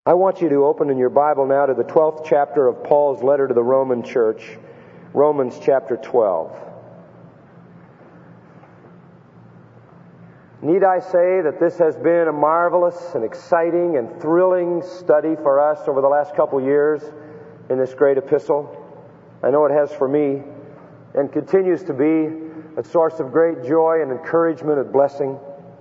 I want you to open in your Bible now to the 12th chapter of Paul's letter to the Roman church, Romans chapter 12. Need I say that this has been a marvelous and exciting and thrilling study for us over the last couple years in this great epistle? I know it has for me, and continues to be a source of great joy and encouragement and blessing.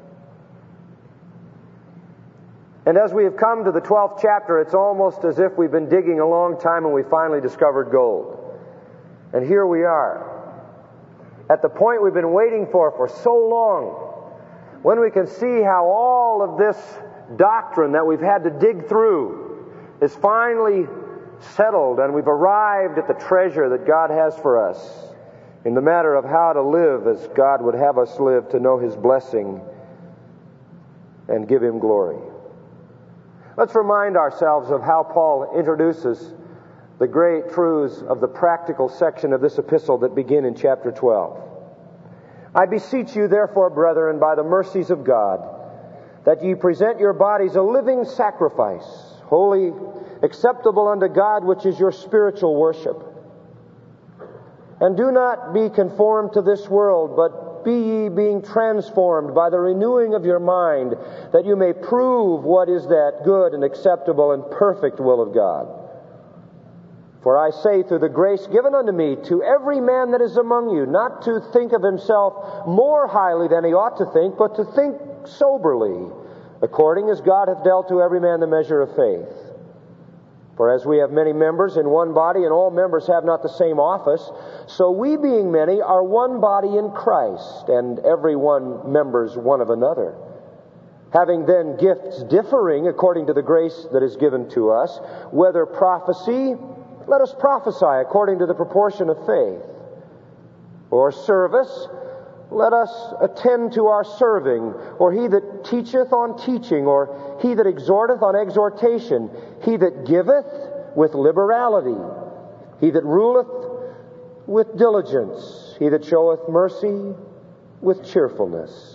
And as we have come to the 12th chapter, it's almost as if we've been digging a long time and we finally discovered gold. And here we are, at the point we've been waiting for so long, when we can see how all of this doctrine that we've had to dig through is finally settled, and we've arrived at the treasure that God has for us in the matter of how to live as God would have us live, to know His blessing and give Him glory. Let's remind ourselves of how Paul introduces the great truths of the practical section of this epistle that begin in chapter 12. I beseech you, therefore, brethren, by the mercies of God, that ye present your bodies a living sacrifice, holy, acceptable unto God, which is your spiritual worship. And do not be conformed to this world, but be ye being transformed by the renewing of your mind, that you may prove what is that good and acceptable and perfect will of God. For I say, through the grace given unto me, to every man that is among you, not to think of himself more highly than he ought to think, but to think soberly, according as God hath dealt to every man the measure of faith. For as we have many members in one body, and all members have not the same office, so we, being many, are one body in Christ, and every one members one of another. Having then gifts differing according to the grace that is given to us, whether prophecy, let us prophesy according to the proportion of faith. Or service, let us attend to our serving. Or he that teacheth on teaching, or he that exhorteth on exhortation. He that giveth with liberality. He that ruleth with diligence. He that showeth mercy with cheerfulness.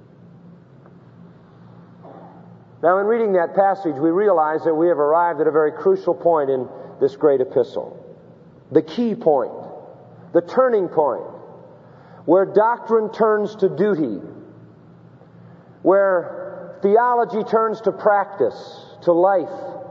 Now, in reading that passage, we realize that we have arrived at a very crucial point in this great epistle. The key point, the turning point, where doctrine turns to duty, where theology turns to practice, to life.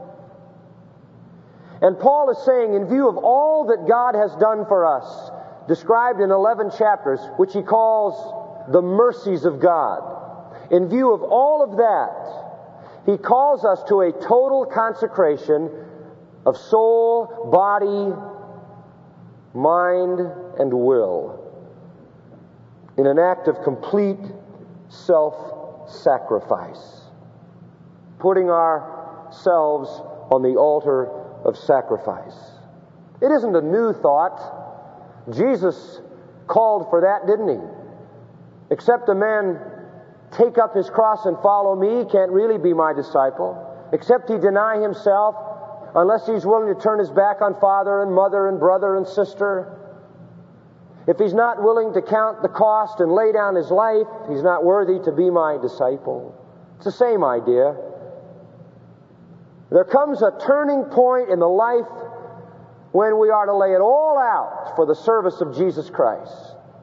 And Paul is saying, in view of all that God has done for us, described in 11 chapters, which he calls the mercies of God, in view of all of that, he calls us to a total consecration of soul, body, mind, and will, in an act of complete self-sacrifice, putting ourselves on the altar of sacrifice. It isn't a new thought. Jesus called for that, didn't he? Except a man take up his cross and follow me, he can't really be my disciple. Except he deny himself, unless he's willing to turn his back on father and mother and brother and sister. If he's not willing to count the cost and lay down his life, he's not worthy to be my disciple. It's the same idea. There comes a turning point in the life when we are to lay it all out for the service of Jesus Christ.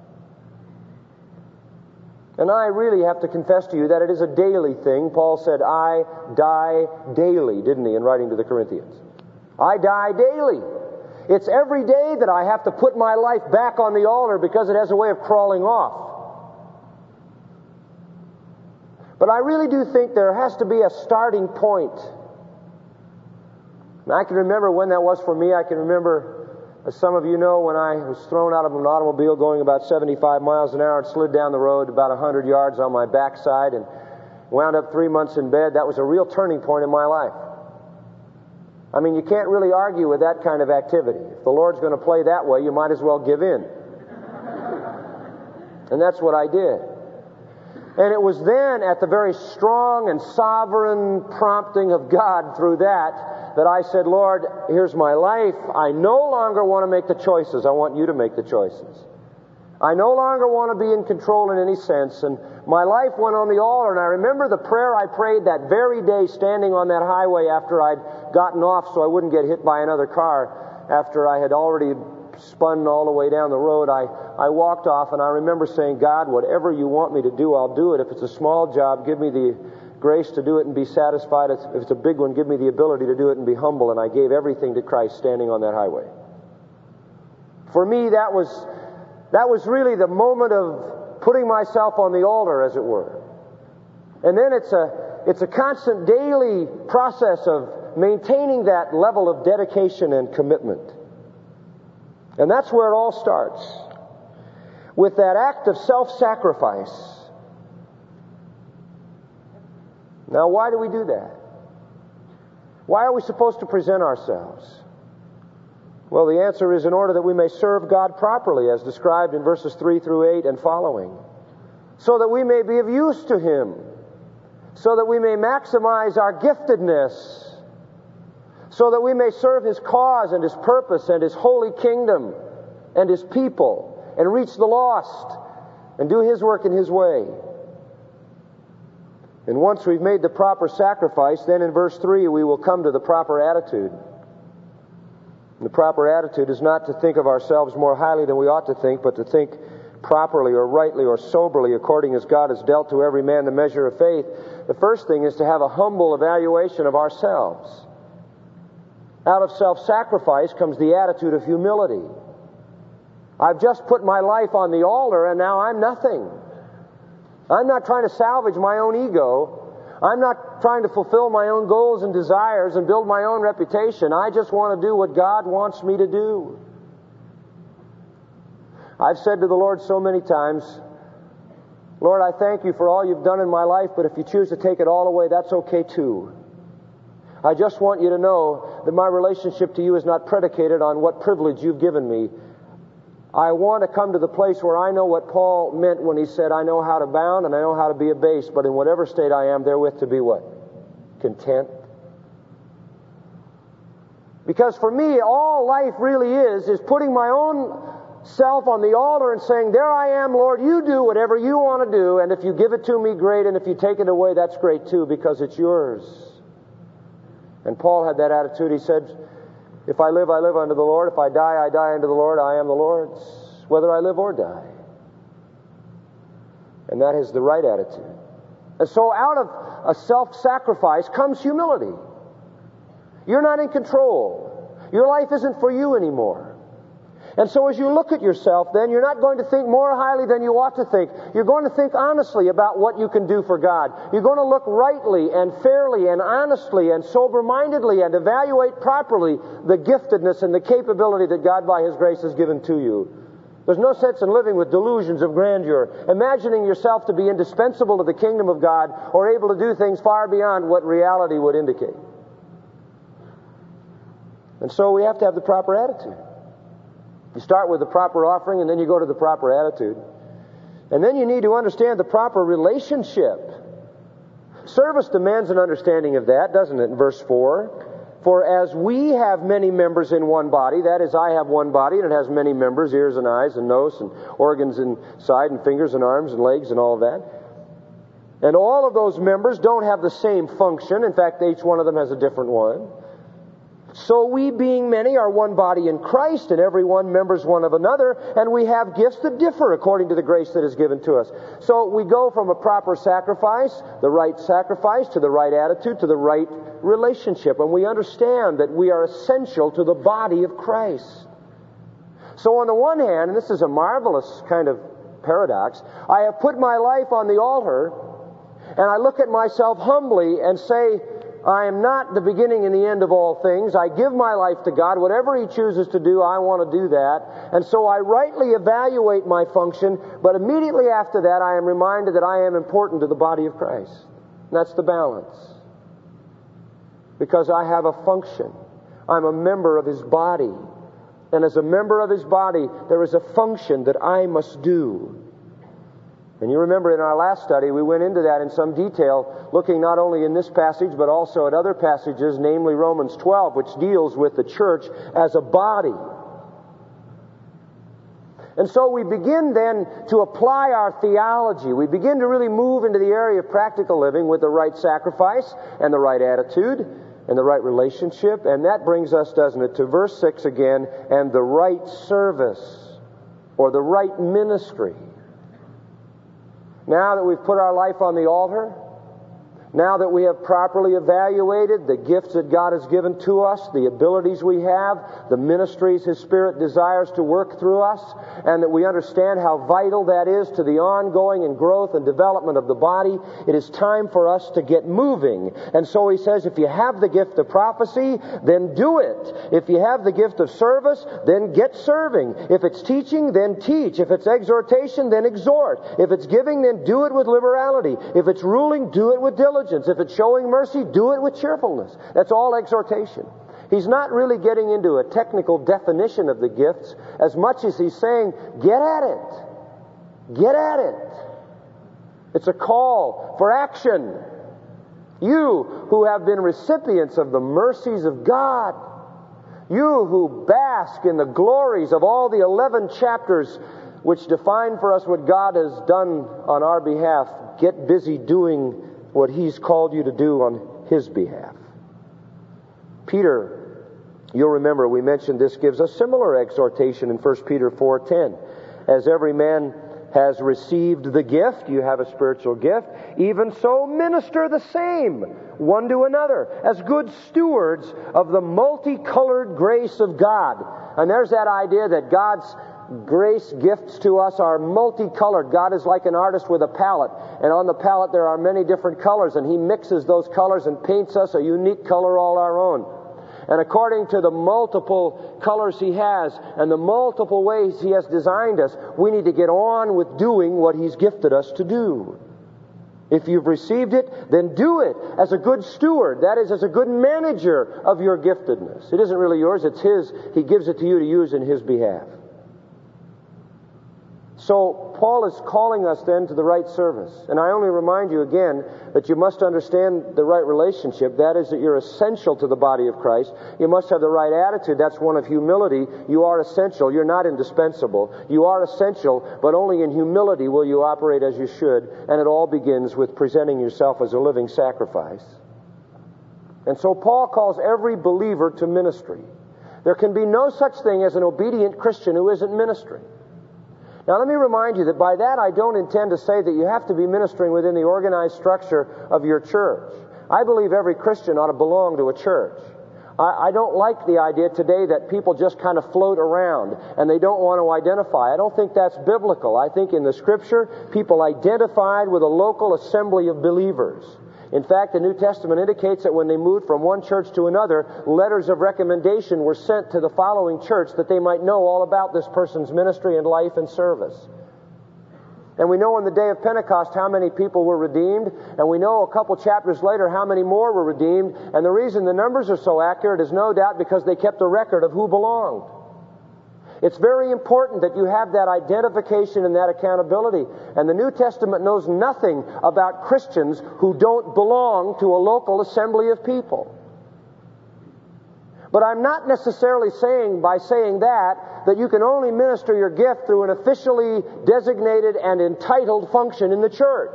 And I really have to confess to you that it is a daily thing. Paul said, I die daily, didn't he, in writing to the Corinthians? I die daily. It's every day that I have to put my life back on the altar because it has a way of crawling off. But I really do think there has to be a starting point. And I can remember when that was for me. I can remember, as some of you know, when I was thrown out of an automobile going about 75 miles an hour and slid down the road about 100 yards on my backside and wound up 3 months in bed. That was a real turning point in my life. I mean, you can't really argue with that kind of activity. If the Lord's going to play that way, you might as well give in. And that's what I did. And it was then, at the very strong and sovereign prompting of God through that I said, Lord, here's my life. I no longer want to make the choices. I want you to make the choices. I no longer want to be in control in any sense. And my life went on the altar, and I remember the prayer I prayed that very day standing on that highway after I'd gotten off so I wouldn't get hit by another car. After I had already spun all the way down the road, I walked off, and I remember saying, God, whatever you want me to do, I'll do it. If it's a small job, give me the grace to do it and be satisfied. If it's a big one, give me the ability to do it and be humble. And I gave everything to Christ standing on that highway. For me, that was really the moment of putting myself on the altar, as it were. And then it's a constant daily process of maintaining that level of dedication and commitment. And that's where it all starts, with that act of self-sacrifice. Now, why do we do that? Why are we supposed to present ourselves? Well, the answer is in order that we may serve God properly, as described in verses 3 through 8 and following, so that we may be of use to Him, so that we may maximize our giftedness, so that we may serve His cause and His purpose and His holy kingdom and His people and reach the lost and do His work in His way. And once we've made the proper sacrifice, then in verse 3 we will come to the proper attitude. And the proper attitude is not to think of ourselves more highly than we ought to think, but to think properly or rightly or soberly according as God has dealt to every man the measure of faith. The first thing is to have a humble evaluation of ourselves. Out of self-sacrifice comes the attitude of humility. I've just put my life on the altar and now I'm nothing. I'm not trying to salvage my own ego. I'm not trying to fulfill my own goals and desires and build my own reputation. I just want to do what God wants me to do. I've said to the Lord so many times, Lord, I thank you for all you've done in my life, but if you choose to take it all away, that's okay too. I just want you to know that my relationship to you is not predicated on what privilege you've given me. I want to come to the place where I know what Paul meant when he said, I know how to abound and I know how to be abased, but in whatever state I am, therewith to be what? Content. Because for me, all life really is putting my own self on the altar and saying, there I am, Lord, you do whatever you want to do, and if you give it to me, great, and if you take it away, that's great too, because it's yours. And Paul had that attitude. He said, if I live unto the Lord. If I die unto the Lord. I am the Lord's, whether I live or die. And that is the right attitude. And so out of a self-sacrifice comes humility. You're not in control. Your life isn't for you anymore. And so as you look at yourself, then, you're not going to think more highly than you ought to think. You're going to think honestly about what you can do for God. You're going to look rightly and fairly and honestly and sober-mindedly and evaluate properly the giftedness and the capability that God by His grace has given to you. There's no sense in living with delusions of grandeur, imagining yourself to be indispensable to the kingdom of God or able to do things far beyond what reality would indicate. And so we have to have the proper attitude. You start with the proper offering, and then you go to the proper attitude. And then you need to understand the proper relationship. Service demands an understanding of that, doesn't it, in verse 4? For as we have many members in one body, that is, I have one body, and it has many members, ears and eyes and nose and organs inside and fingers and arms and legs and all of that. And all of those members don't have the same function. In fact, each one of them has a different one. So we, being many, are one body in Christ, and every one members one of another, and we have gifts that differ according to the grace that is given to us. So we go from a proper sacrifice, the right sacrifice, to the right attitude, to the right relationship, and we understand that we are essential to the body of Christ. So on the one hand, and this is a marvelous kind of paradox, I have put my life on the altar, and I look at myself humbly and say, I am not the beginning and the end of all things. I give my life to God. Whatever He chooses to do, I want to do that. And so I rightly evaluate my function, but immediately after that, I am reminded that I am important to the body of Christ. And that's the balance. Because I have a function. I'm a member of His body. And as a member of His body, there is a function that I must do. And you remember in our last study, we went into that in some detail, looking not only in this passage, but also at other passages, namely Romans 12, which deals with the church as a body. And so we begin then to apply our theology. We begin to really move into the area of practical living with the right sacrifice and the right attitude and the right relationship. And that brings us, doesn't it, to verse 6 again, and the right service or the right ministry. Now that we've put our life on the altar, now that we have properly evaluated the gifts that God has given to us, the abilities we have, the ministries His Spirit desires to work through us, and that we understand how vital that is to the ongoing and growth and development of the body, it is time for us to get moving. And so he says, if you have the gift of prophecy, then do it. If you have the gift of service, then get serving. If it's teaching, then teach. If it's exhortation, then exhort. If it's giving, then do it with liberality. If it's ruling, do it with diligence. If it's showing mercy, do it with cheerfulness. That's all exhortation. He's not really getting into a technical definition of the gifts as much as he's saying, get at it. Get at it. It's a call for action. You who have been recipients of the mercies of God, you who bask in the glories of all the 11 chapters which define for us what God has done on our behalf, get busy doing what He's called you to do on His behalf. Peter, you'll remember we mentioned this, gives a similar exhortation in 1 Peter 4:10. As every man has received the gift, you have a spiritual gift, even so minister the same one to another as good stewards of the multicolored grace of God. And there's that idea that God's grace gifts to us are multicolored. God is like an artist with a palette, and on the palette there are many different colors, and He mixes those colors and paints us a unique color all our own. And according to the multiple colors He has and the multiple ways He has designed us, we need to get on with doing what He's gifted us to do. If you've received it, then do it as a good steward. That is, as a good manager of your giftedness. It isn't really yours, it's His. He gives it to you to use in His behalf. So Paul is calling us then to the right service. And I only remind you again that you must understand the right relationship. That is, that you're essential to the body of Christ. You must have the right attitude. That's one of humility. You are essential. You're not indispensable. You are essential, but only in humility will you operate as you should. And it all begins with presenting yourself as a living sacrifice. And so Paul calls every believer to ministry. There can be no such thing as an obedient Christian who isn't ministering. Now let me remind you that by that I don't intend to say that you have to be ministering within the organized structure of your church. I believe every Christian ought to belong to a church. I don't like the idea today that people just kind of float around and they don't want to identify. I don't think that's biblical. I think in the Scripture, people identified with a local assembly of believers. In fact, the New Testament indicates that when they moved from one church to another, letters of recommendation were sent to the following church that they might know all about this person's ministry and life and service. And we know on the day of Pentecost how many people were redeemed, and we know a couple chapters later how many more were redeemed, and the reason the numbers are so accurate is no doubt because they kept a record of who belonged. It's very important that you have that identification and that accountability. And the New Testament knows nothing about Christians who don't belong to a local assembly of people. But I'm not necessarily saying, by saying that you can only minister your gift through an officially designated and entitled function in the church.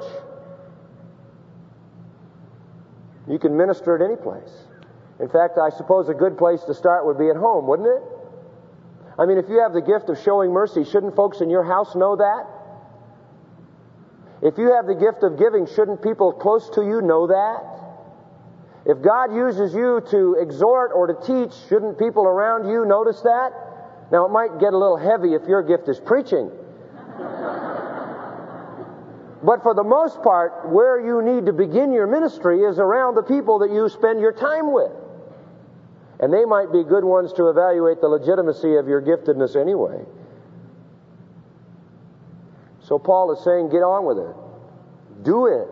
You can minister at any place. In fact, I suppose a good place to start would be at home, wouldn't it? I mean, if you have the gift of showing mercy, shouldn't folks in your house know that? If you have the gift of giving, shouldn't people close to you know that? If God uses you to exhort or to teach, shouldn't people around you notice that? Now, it might get a little heavy if your gift is preaching. But for the most part, where you need to begin your ministry is around the people that you spend your time with. And they might be good ones to evaluate the legitimacy of your giftedness anyway. So Paul is saying, get on with it. Do it.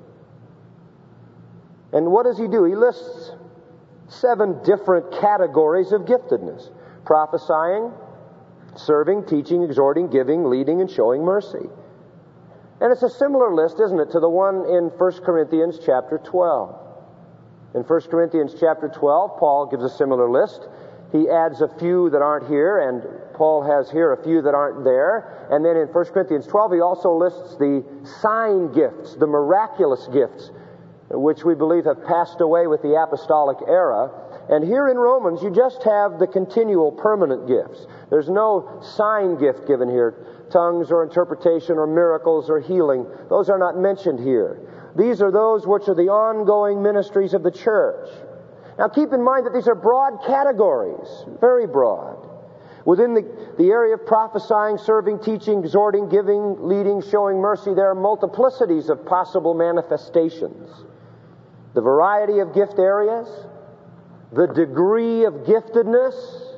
And what does he do? He lists 7 different categories of giftedness. Prophesying, serving, teaching, exhorting, giving, leading, and showing mercy. And it's a similar list, isn't it, to the one in 1 Corinthians chapter 12. In 1 Corinthians chapter 12, Paul gives a similar list. he adds a few that aren't here, and Paul has here a few that aren't there. And then in 1 Corinthians 12, he also lists the sign gifts, the miraculous gifts, which we believe have passed away with the apostolic era. And here in Romans, you just have the continual permanent gifts. There's no sign gift given here. Tongues or interpretation or miracles or healing. Those are not mentioned here. These are those which are the ongoing ministries of the church. Now keep in mind that these are broad categories, very broad. Within the area of prophesying, serving, teaching, exhorting, giving, leading, showing mercy, there are multiplicities of possible manifestations. The variety of gift areas, the degree of giftedness,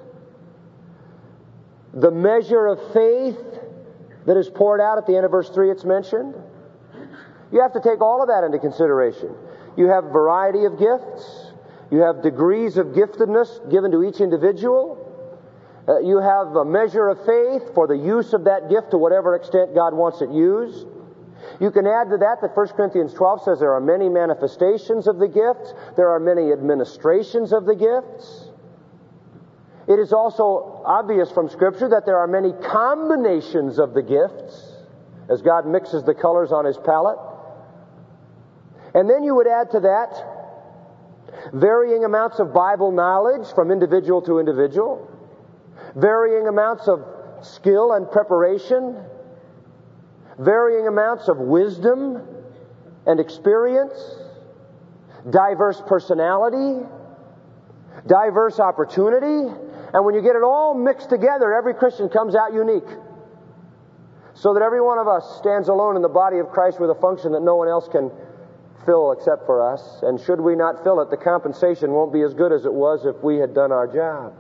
the measure of faith that is poured out at the end of verse 3 it's mentioned. You have to take all of that into consideration. You have variety of gifts. You have degrees of giftedness given to each individual. You have a measure of faith for the use of that gift to whatever extent God wants it used. You can add to that 1 Corinthians 12 says there are many manifestations of the gifts. There are many administrations of the gifts. It is also obvious from Scripture that there are many combinations of the gifts as God mixes the colors on His palette. And then you would add to that varying amounts of Bible knowledge from individual to individual, varying amounts of skill and preparation, varying amounts of wisdom and experience, diverse personality, diverse opportunity, and when you get it all mixed together, every Christian comes out unique. So that every one of us stands alone in the body of Christ with a function that no one else can fill except for us. And should we not fill it, the compensation won't be as good as it was if we had done our job.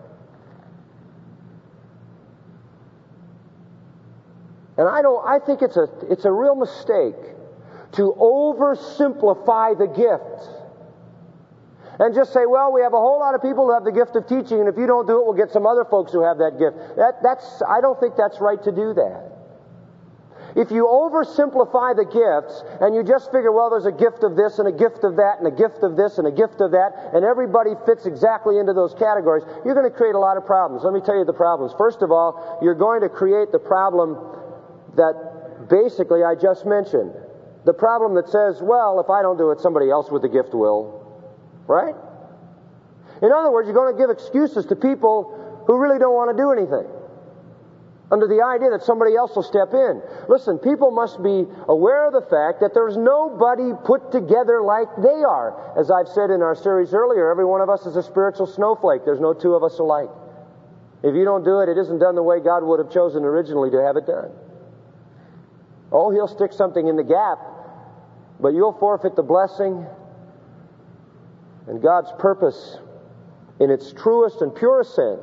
And I think it's a real mistake to oversimplify the gift and just say, well, we have a whole lot of people who have the gift of teaching, and if you don't do it, we'll get some other folks who have that gift. I don't think that's right to do that. If you oversimplify the gifts and you just figure, well, there's a gift of this and a gift of that and a gift of this and a gift of that, and everybody fits exactly into those categories, you're going to create a lot of problems. Let me tell you the problems. First of all, you're going to create the problem that basically I just mentioned. The problem that says, well, if I don't do it, somebody else with the gift will. Right? In other words, you're going to give excuses to people who really don't want to do anything, under the idea that somebody else will step in. Listen, people must be aware of the fact that there's nobody put together like they are. As I've said in our series earlier, every one of us is a spiritual snowflake. There's no two of us alike. If you don't do it, it isn't done the way God would have chosen originally to have it done. Oh, He'll stick something in the gap, but you'll forfeit the blessing. And God's purpose, in its truest and purest sense,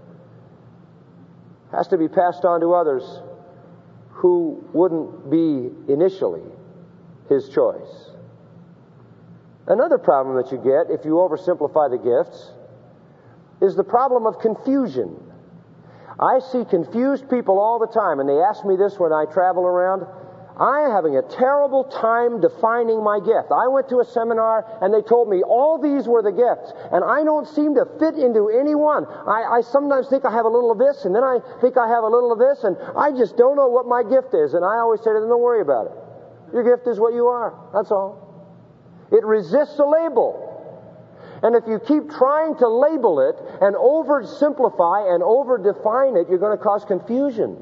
has to be passed on to others who wouldn't be initially His choice. Another problem that you get if you oversimplify the gifts is the problem of confusion. I see confused people all the time, and they ask me this when I travel around. I am having a terrible time defining my gift. I went to a seminar and they told me all these were the gifts, and I don't seem to fit into any one. I sometimes think I have a little of this, and then I think I have a little of this, and I just don't know what my gift is. And I always say to them, don't worry about it. Your gift is what you are. That's all. It resists a label. And if you keep trying to label it and oversimplify and overdefine it, you're going to cause confusion.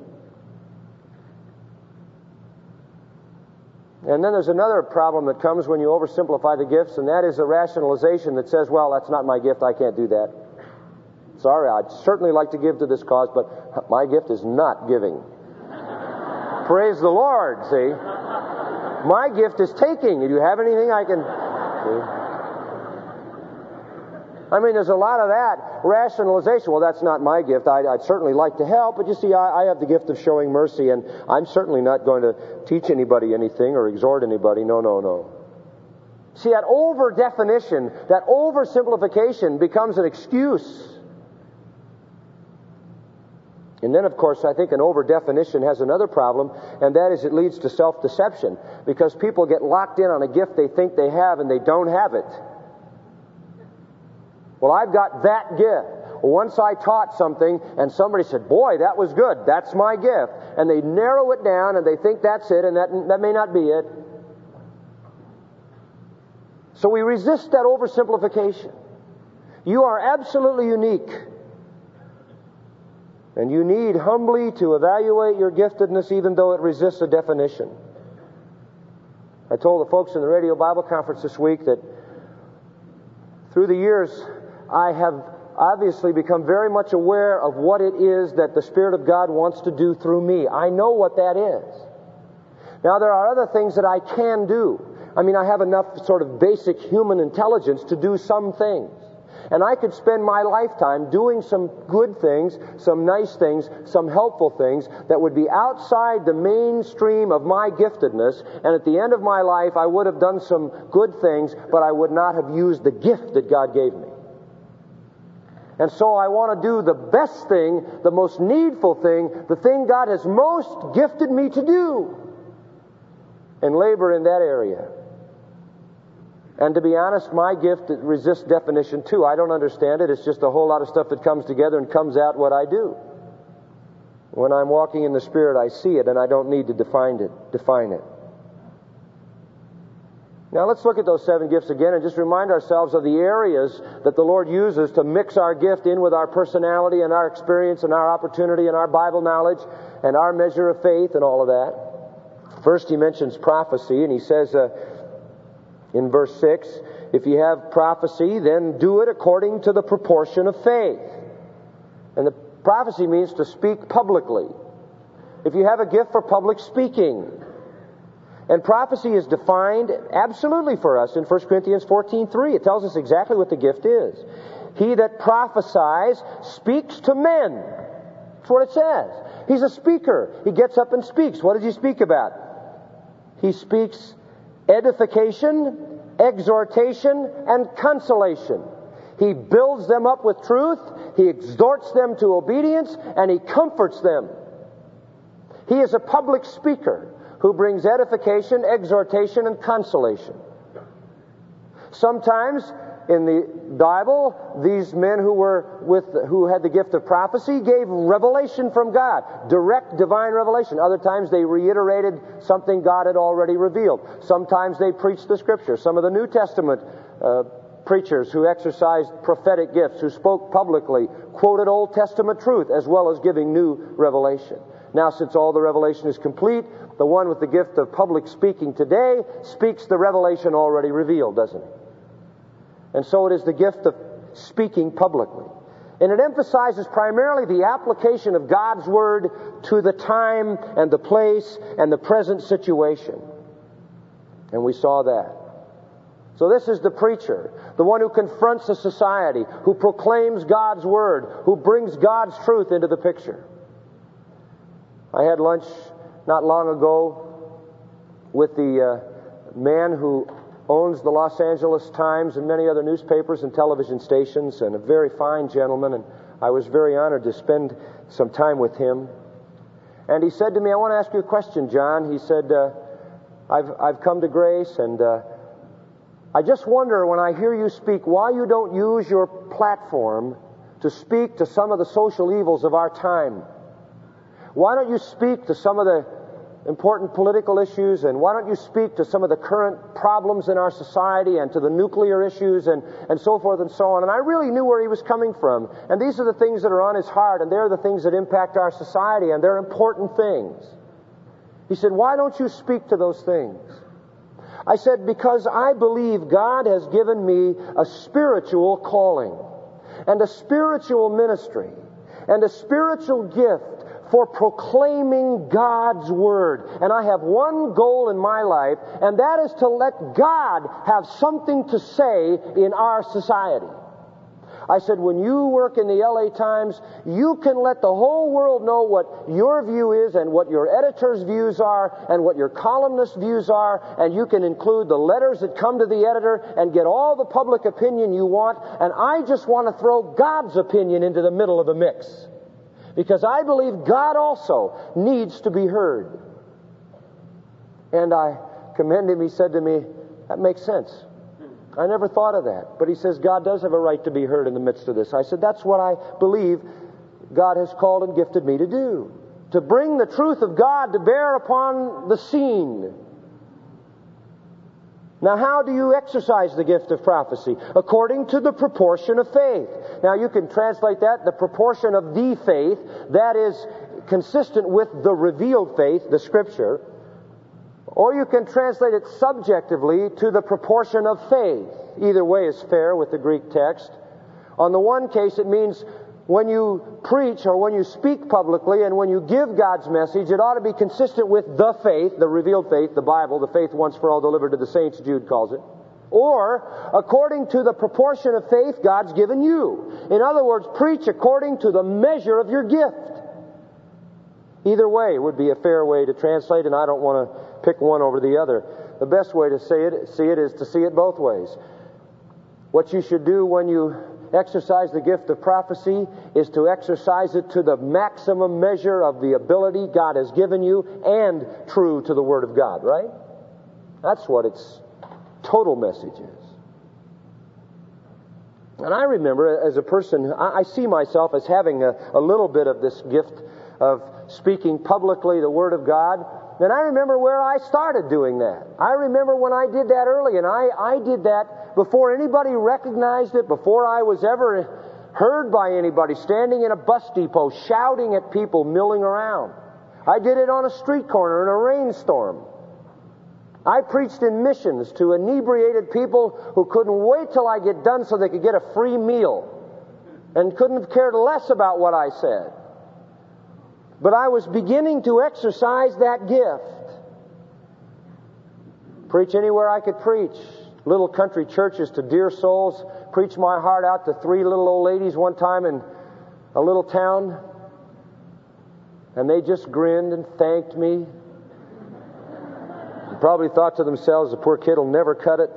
And then there's another problem that comes when you oversimplify the gifts, and that is a rationalization that says, well, that's not my gift, I can't do that. Sorry, I'd certainly like to give to this cause, but my gift is not giving. Praise the Lord, see? My gift is taking. Do you have anything I can... See? I mean, there's a lot of that rationalization. Well, that's not my gift. I'd certainly like to help, but you see, I have the gift of showing mercy, and I'm certainly not going to teach anybody anything or exhort anybody. No. See, that over-definition, that oversimplification becomes an excuse. And then, of course, I think an over-definition has another problem, and that is it leads to self-deception, because people get locked in on a gift they think they have, and they don't have it. Well, I've got that gift. once I taught something and somebody said, boy, that was good, that's my gift, and they narrow it down and they think that's it, and that may not be it. So we resist that oversimplification. You are absolutely unique. And you need humbly to evaluate your giftedness even though it resists a definition. I told the folks in the Radio Bible Conference this week that through the years I have obviously become very much aware of what it is that the Spirit of God wants to do through me. I know what that is. Now there are other things that I can do. I mean, I have enough sort of basic human intelligence to do some things. And I could spend my lifetime doing some good things, some nice things, some helpful things that would be outside the mainstream of my giftedness. And at the end of my life, I would have done some good things, but I would not have used the gift that God gave me. And so I want to do the best thing, the most needful thing, the thing God has most gifted me to do, and labor in that area. And to be honest, my gift resists definition too. I don't understand it. It's just a whole lot of stuff that comes together and comes out what I do. When I'm walking in the Spirit, I see it, and I don't need to define it. Now let's look at those 7 gifts again and just remind ourselves of the areas that the Lord uses to mix our gift in with our personality and our experience and our opportunity and our Bible knowledge and our measure of faith and all of that. First, he mentions prophecy, and he says in verse 6, if you have prophecy, then do it according to the proportion of faith. And the prophecy means to speak publicly. If you have a gift for public speaking. And prophecy is defined absolutely for us in 1 Corinthians 14:3. It tells us exactly what the gift is. He that prophesies speaks to men. That's what it says. He's a speaker. He gets up and speaks. What does he speak about? He speaks edification, exhortation, and consolation. He builds them up with truth, he exhorts them to obedience, and he comforts them. He is a public speaker who brings edification, exhortation, and consolation. Sometimes in the Bible, these men who had the gift of prophecy gave revelation from God, direct divine revelation. Other times they reiterated something God had already revealed. Sometimes they preached the Scripture. Some of the New Testament preachers who exercised prophetic gifts, who spoke publicly, quoted Old Testament truth as well as giving new revelation. Now, since all the revelation is complete, the one with the gift of public speaking today speaks the revelation already revealed, doesn't he? And so it is the gift of speaking publicly. And it emphasizes primarily the application of God's Word to the time and the place and the present situation. And we saw that. So this is the preacher, the one who confronts a society, who proclaims God's Word, who brings God's truth into the picture. I had lunch not long ago with the man who owns the Los Angeles Times and many other newspapers and television stations, and a very fine gentleman, and I was very honored to spend some time with him. And he said to me, I want to ask you a question, John. He said, I've come to Grace, and I just wonder when I hear you speak why you don't use your platform to speak to some of the social evils of our time. Why don't you speak to some of the important political issues, and why don't you speak to some of the current problems in our society and to the nuclear issues and so forth and so on. And I really knew where he was coming from. And these are the things that are on his heart, and they're the things that impact our society, and they're important things. He said, why don't you speak to those things? I said, because I believe God has given me a spiritual calling and a spiritual ministry and a spiritual gift for proclaiming God's Word. And I have one goal in my life, and that is to let God have something to say in our society. I said, when you work in the LA Times, you can let the whole world know what your view is and what your editor's views are and what your columnist's views are, and you can include the letters that come to the editor and get all the public opinion you want, and I just want to throw God's opinion into the middle of the mix. Because I believe God also needs to be heard. And I commend him. He said to me, that makes sense. I never thought of that. But he says God does have a right to be heard in the midst of this. I said, that's what I believe God has called and gifted me to do. To bring the truth of God to bear upon the scene. Now, how do you exercise the gift of prophecy? According to the proportion of faith. Now, you can translate that, the proportion of the faith, that is consistent with the revealed faith, the Scripture. Or you can translate it subjectively to the proportion of faith. Either way is fair with the Greek text. On the one case, it means when you preach or when you speak publicly and when you give God's message, it ought to be consistent with the faith, the revealed faith, the Bible, the faith once for all delivered to the saints, Jude calls it. Or according to the proportion of faith God's given you. In other words, preach according to the measure of your gift. Either way would be a fair way to translate, and I don't want to pick one over the other. The best way to see it is to see it both ways. What you should do when you exercise the gift of prophecy is to exercise it to the maximum measure of the ability God has given you and true to the Word of God, right? That's what its total message is. And I remember as a person, I see myself as having a little bit of this gift of speaking publicly the Word of God. And I remember where I started doing that. I remember when I did that early, and I did that before anybody recognized it, before I was ever heard by anybody, standing in a bus depot, shouting at people milling around. I did it on a street corner in a rainstorm. I preached in missions to inebriated people who couldn't wait till I get done so they could get a free meal, and couldn't have cared less about what I said. But I was beginning to exercise that gift. Preach anywhere I could preach. Little country churches to dear souls. Preach my heart out to 3 little old ladies one time in a little town. And they just grinned and thanked me. Probably thought to themselves, the poor kid will never cut it.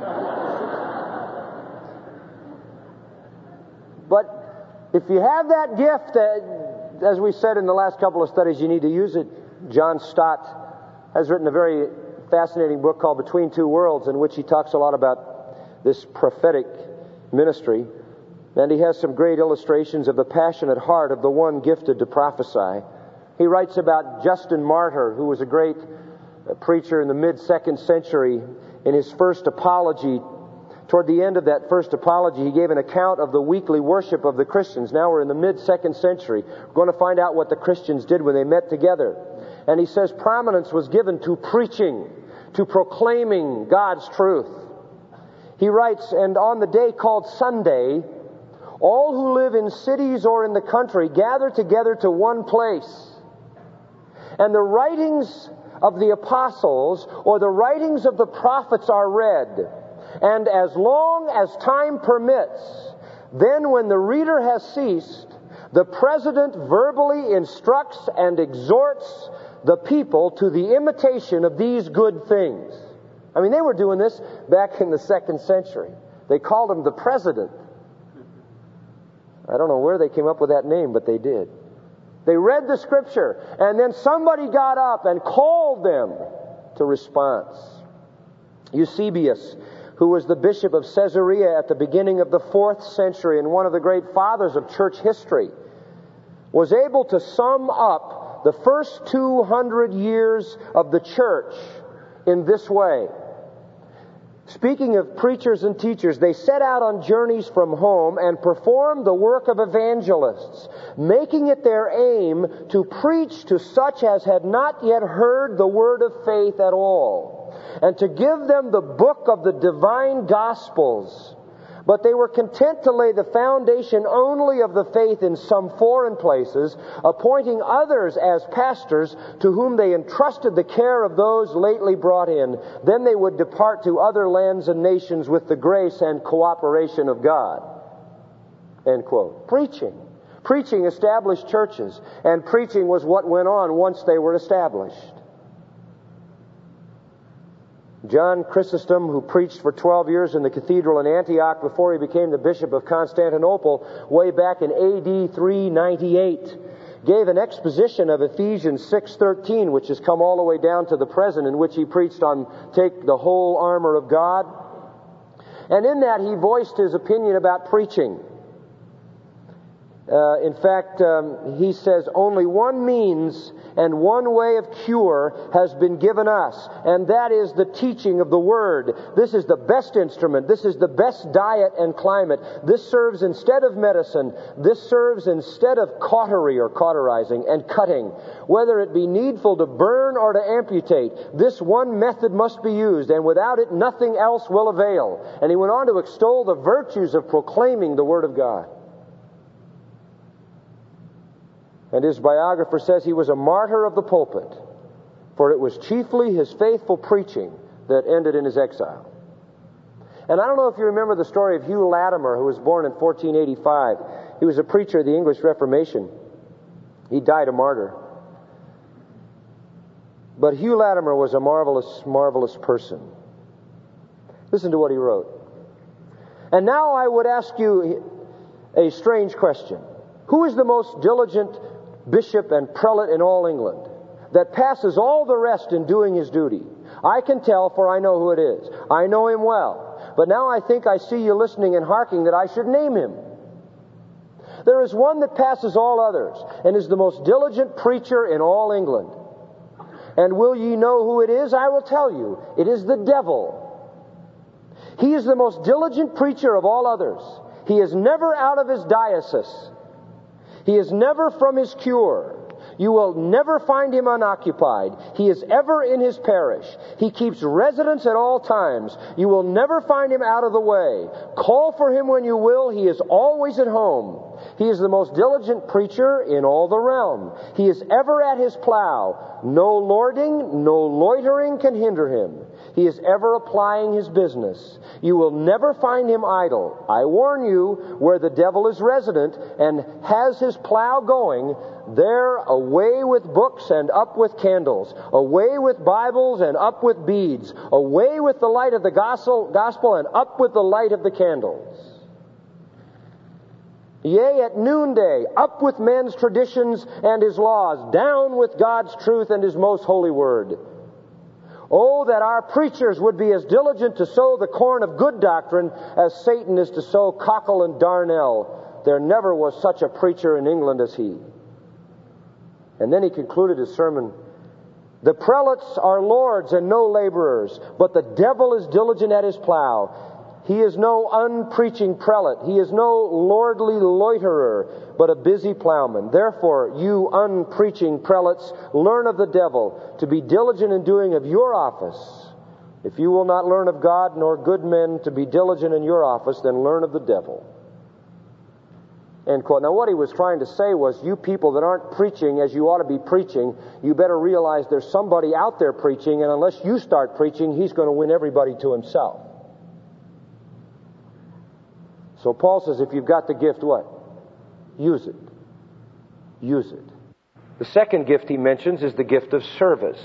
But if you have that gift, as we said in the last couple of studies, you need to use it. John Stott has written a very fascinating book called Between Two Worlds, in which he talks a lot about this prophetic ministry. And he has some great illustrations of the passionate heart of the one gifted to prophesy. He writes about Justin Martyr, who was a great preacher in the mid-2nd century. In his first apology, toward the end of that first apology, he gave an account of the weekly worship of the Christians. Now we're in the mid-2nd century. We're going to find out what the Christians did when they met together. And he says prominence was given to preaching, to proclaiming God's truth. He writes, and on the day called Sunday, all who live in cities or in the country gather together to one place. And the writings of the apostles or the writings of the prophets are read. And as long as time permits, then when the reader has ceased, the president verbally instructs and exhorts the people to the imitation of these good things. I mean, they were doing this back in the 2nd century. They called him the president. I don't know where they came up with that name, but they did. They read the Scripture, and then somebody got up and called them to response. Eusebius, who was the bishop of Caesarea at the beginning of the 4th century and one of the great fathers of church history, was able to sum up the first 200 years of the church in this way. Speaking of preachers and teachers, they set out on journeys from home and performed the work of evangelists, making it their aim to preach to such as had not yet heard the word of faith at all, and to give them the book of the divine Gospels. But they were content to lay the foundation only of the faith in some foreign places, appointing others as pastors to whom they entrusted the care of those lately brought in. Then they would depart to other lands and nations with the grace and cooperation of God. End quote. Preaching. Preaching established churches, and preaching was what went on once they were established. John Chrysostom, who preached for 12 years in the cathedral in Antioch before he became the bishop of Constantinople, way back in AD 398, gave an exposition of Ephesians 6:13, which has come all the way down to the present, in which he preached on take the whole armor of God. And in that, he voiced his opinion about preaching. In fact, he says, only one means and one way of cure has been given us, and that is the teaching of the Word. This is the best instrument. This is the best diet and climate. This serves instead of medicine. This serves instead of cautery or cauterizing and cutting. Whether it be needful to burn or to amputate, this one method must be used, and without it nothing else will avail. And he went on to extol the virtues of proclaiming the Word of God. And his biographer says he was a martyr of the pulpit, for it was chiefly his faithful preaching that ended in his exile. And I don't know if you remember the story of Hugh Latimer, who was born in 1485. He was a preacher of the English Reformation. He died a martyr. But Hugh Latimer was a marvelous, marvelous person. Listen to what he wrote. And now I would ask you a strange question. Who is the most diligent bishop and prelate in all England, that passes all the rest in doing his duty? I can tell, for I know who it is. I know him well. But now I think I see you listening and harking that I should name him. There is one that passes all others, and is the most diligent preacher in all England. And will ye know who it is? I will tell you. It is the devil. He is the most diligent preacher of all others. He is never out of his diocese. He is never from his cure. You will never find him unoccupied. He is ever in his parish. He keeps residence at all times. You will never find him out of the way. Call for him when you will. He is always at home. He is the most diligent preacher in all the realm. He is ever at his plow. No lording, no loitering can hinder him. He is ever applying his business. You will never find him idle. I warn you, where the devil is resident and has his plow going, there away with books and up with candles, away with Bibles and up with beads, away with the light of the gospel and up with the light of the candles. Yea, at noonday, up with men's traditions and his laws, down with God's truth and his most holy word. Oh, that our preachers would be as diligent to sow the corn of good doctrine as Satan is to sow cockle and darnel. There never was such a preacher in England as he. And then he concluded his sermon, the prelates are lords and no laborers, but the devil is diligent at his plow. He is no unpreaching prelate. He is no lordly loiterer, but a busy plowman. Therefore, you unpreaching prelates, learn of the devil, to be diligent in doing of your office. If you will not learn of God nor good men to be diligent in your office, then learn of the devil. End quote. Now what he was trying to say was, you people that aren't preaching as you ought to be preaching, you better realize there's somebody out there preaching, and unless you start preaching, he's going to win everybody to himself. So Paul says, if you've got the gift, what? Use it. Use it. The second gift he mentions is the gift of service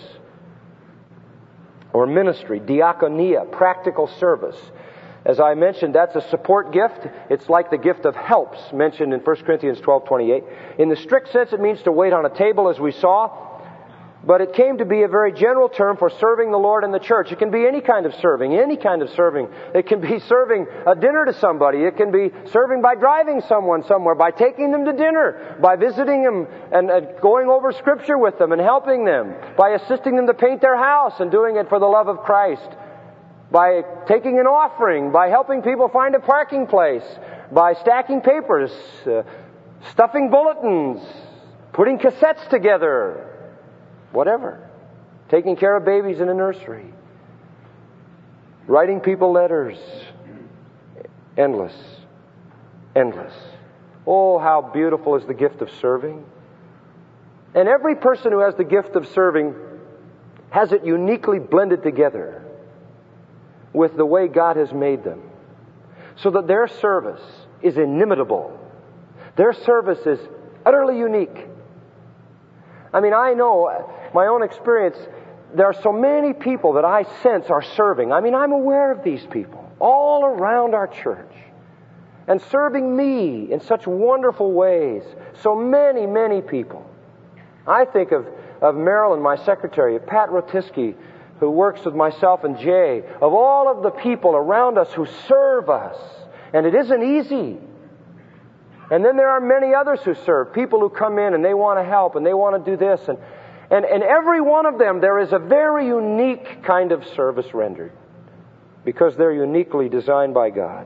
or ministry, diakonia, practical service. As I mentioned, that's a support gift. It's like the gift of helps mentioned in 1 Corinthians 12:28. In the strict sense, it means to wait on a table, as we saw. But it came to be a very general term for serving the Lord in the church. It can be any kind of serving, any kind of serving. It can be serving a dinner to somebody. It can be serving by driving someone somewhere, by taking them to dinner, by visiting them and going over Scripture with them and helping them, by assisting them to paint their house and doing it for the love of Christ, by taking an offering, by helping people find a parking place, by stacking papers, stuffing bulletins, putting cassettes together, whatever. Taking care of babies in a nursery. Writing people letters. Endless. Endless. Oh, how beautiful is the gift of serving. And every person who has the gift of serving has it uniquely blended together with the way God has made them, so that their service is inimitable. Their service is utterly unique. I mean, I know my own experience, there are so many people that I sense are serving. I mean, I'm aware of these people all around our church and serving me in such wonderful ways. So many, many people. I think of Marilyn, my secretary, Pat Rotiski, who works with myself and Jay, of all of the people around us who serve us. And it isn't easy. And then there are many others who serve, people who come in and they want to help and they want to do this. And every one of them, there is a very unique kind of service rendered because they're uniquely designed by God.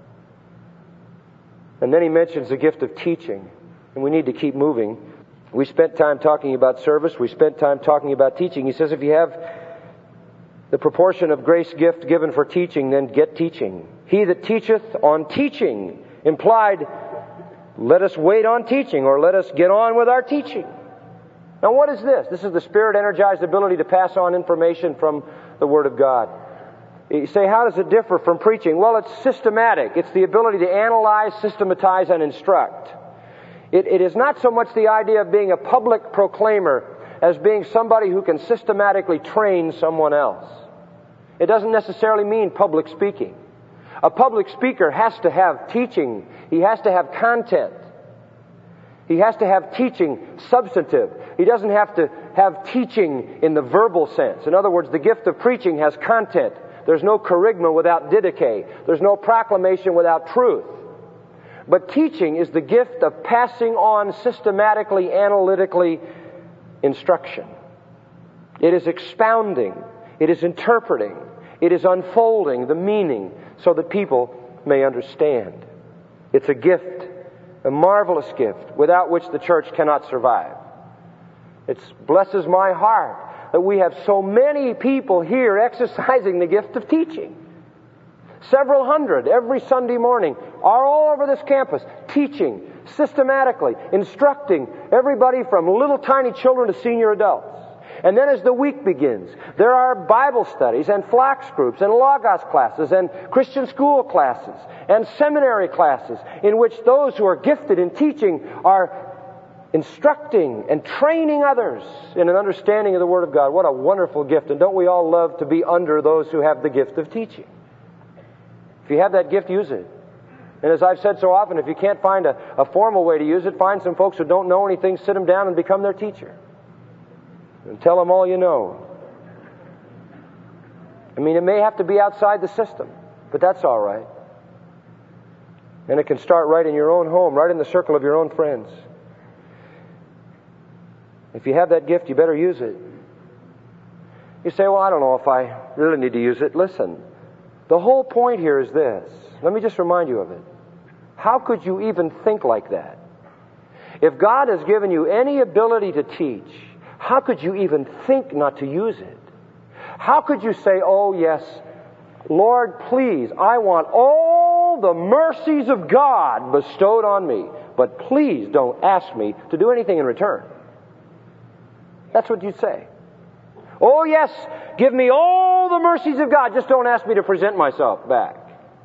And then he mentions the gift of teaching. And we need to keep moving. We spent time talking about service. We spent time talking about teaching. He says if you have the proportion of grace gift given for teaching, then get teaching. He that teacheth on teaching, implied, let us wait on teaching, or let us get on with our teaching. Now what is this? This is the Spirit-energized ability to pass on information from the Word of God. You say, how does it differ from preaching? Well, it's systematic. It's the ability to analyze, systematize, and instruct. It is not so much the idea of being a public proclaimer as being somebody who can systematically train someone else. It doesn't necessarily mean public speaking. A public speaker has to have teaching. He has to have content. He has to have teaching substantive. He doesn't have to have teaching in the verbal sense. In other words, the gift of preaching has content. There's no kerygma without didache. There's no proclamation without truth. But teaching is the gift of passing on systematically, analytically instruction. It is expounding. It is interpreting. It is unfolding the meaning so that people may understand. It's a gift, a marvelous gift, without which the church cannot survive. It blesses my heart that we have so many people here exercising the gift of teaching. Several hundred every Sunday morning are all over this campus teaching systematically, instructing everybody from little tiny children to senior adults. And then as the week begins, there are Bible studies and flax groups and Logos classes and Christian school classes and seminary classes in which those who are gifted in teaching are instructing and training others in an understanding of the Word of God. What a wonderful gift. And don't we all love to be under those who have the gift of teaching? If you have that gift, use it. And as I've said so often, if you can't find a formal way to use it, find some folks who don't know anything, sit them down and become their teacher. And tell them all you know. I mean, it may have to be outside the system, but that's all right. And it can start right in your own home, right in the circle of your own friends. If you have that gift, you better use it. You say, well, I don't know if I really need to use it. Listen, the whole point here is this. Let me just remind you of it. How could you even think like that? If God has given you any ability to teach, how could you even think not to use it? How could you say, oh yes, Lord, please, I want all the mercies of God bestowed on me, but please don't ask me to do anything in return. That's what you'd say. Oh yes, give me all the mercies of God, just don't ask me to present myself back.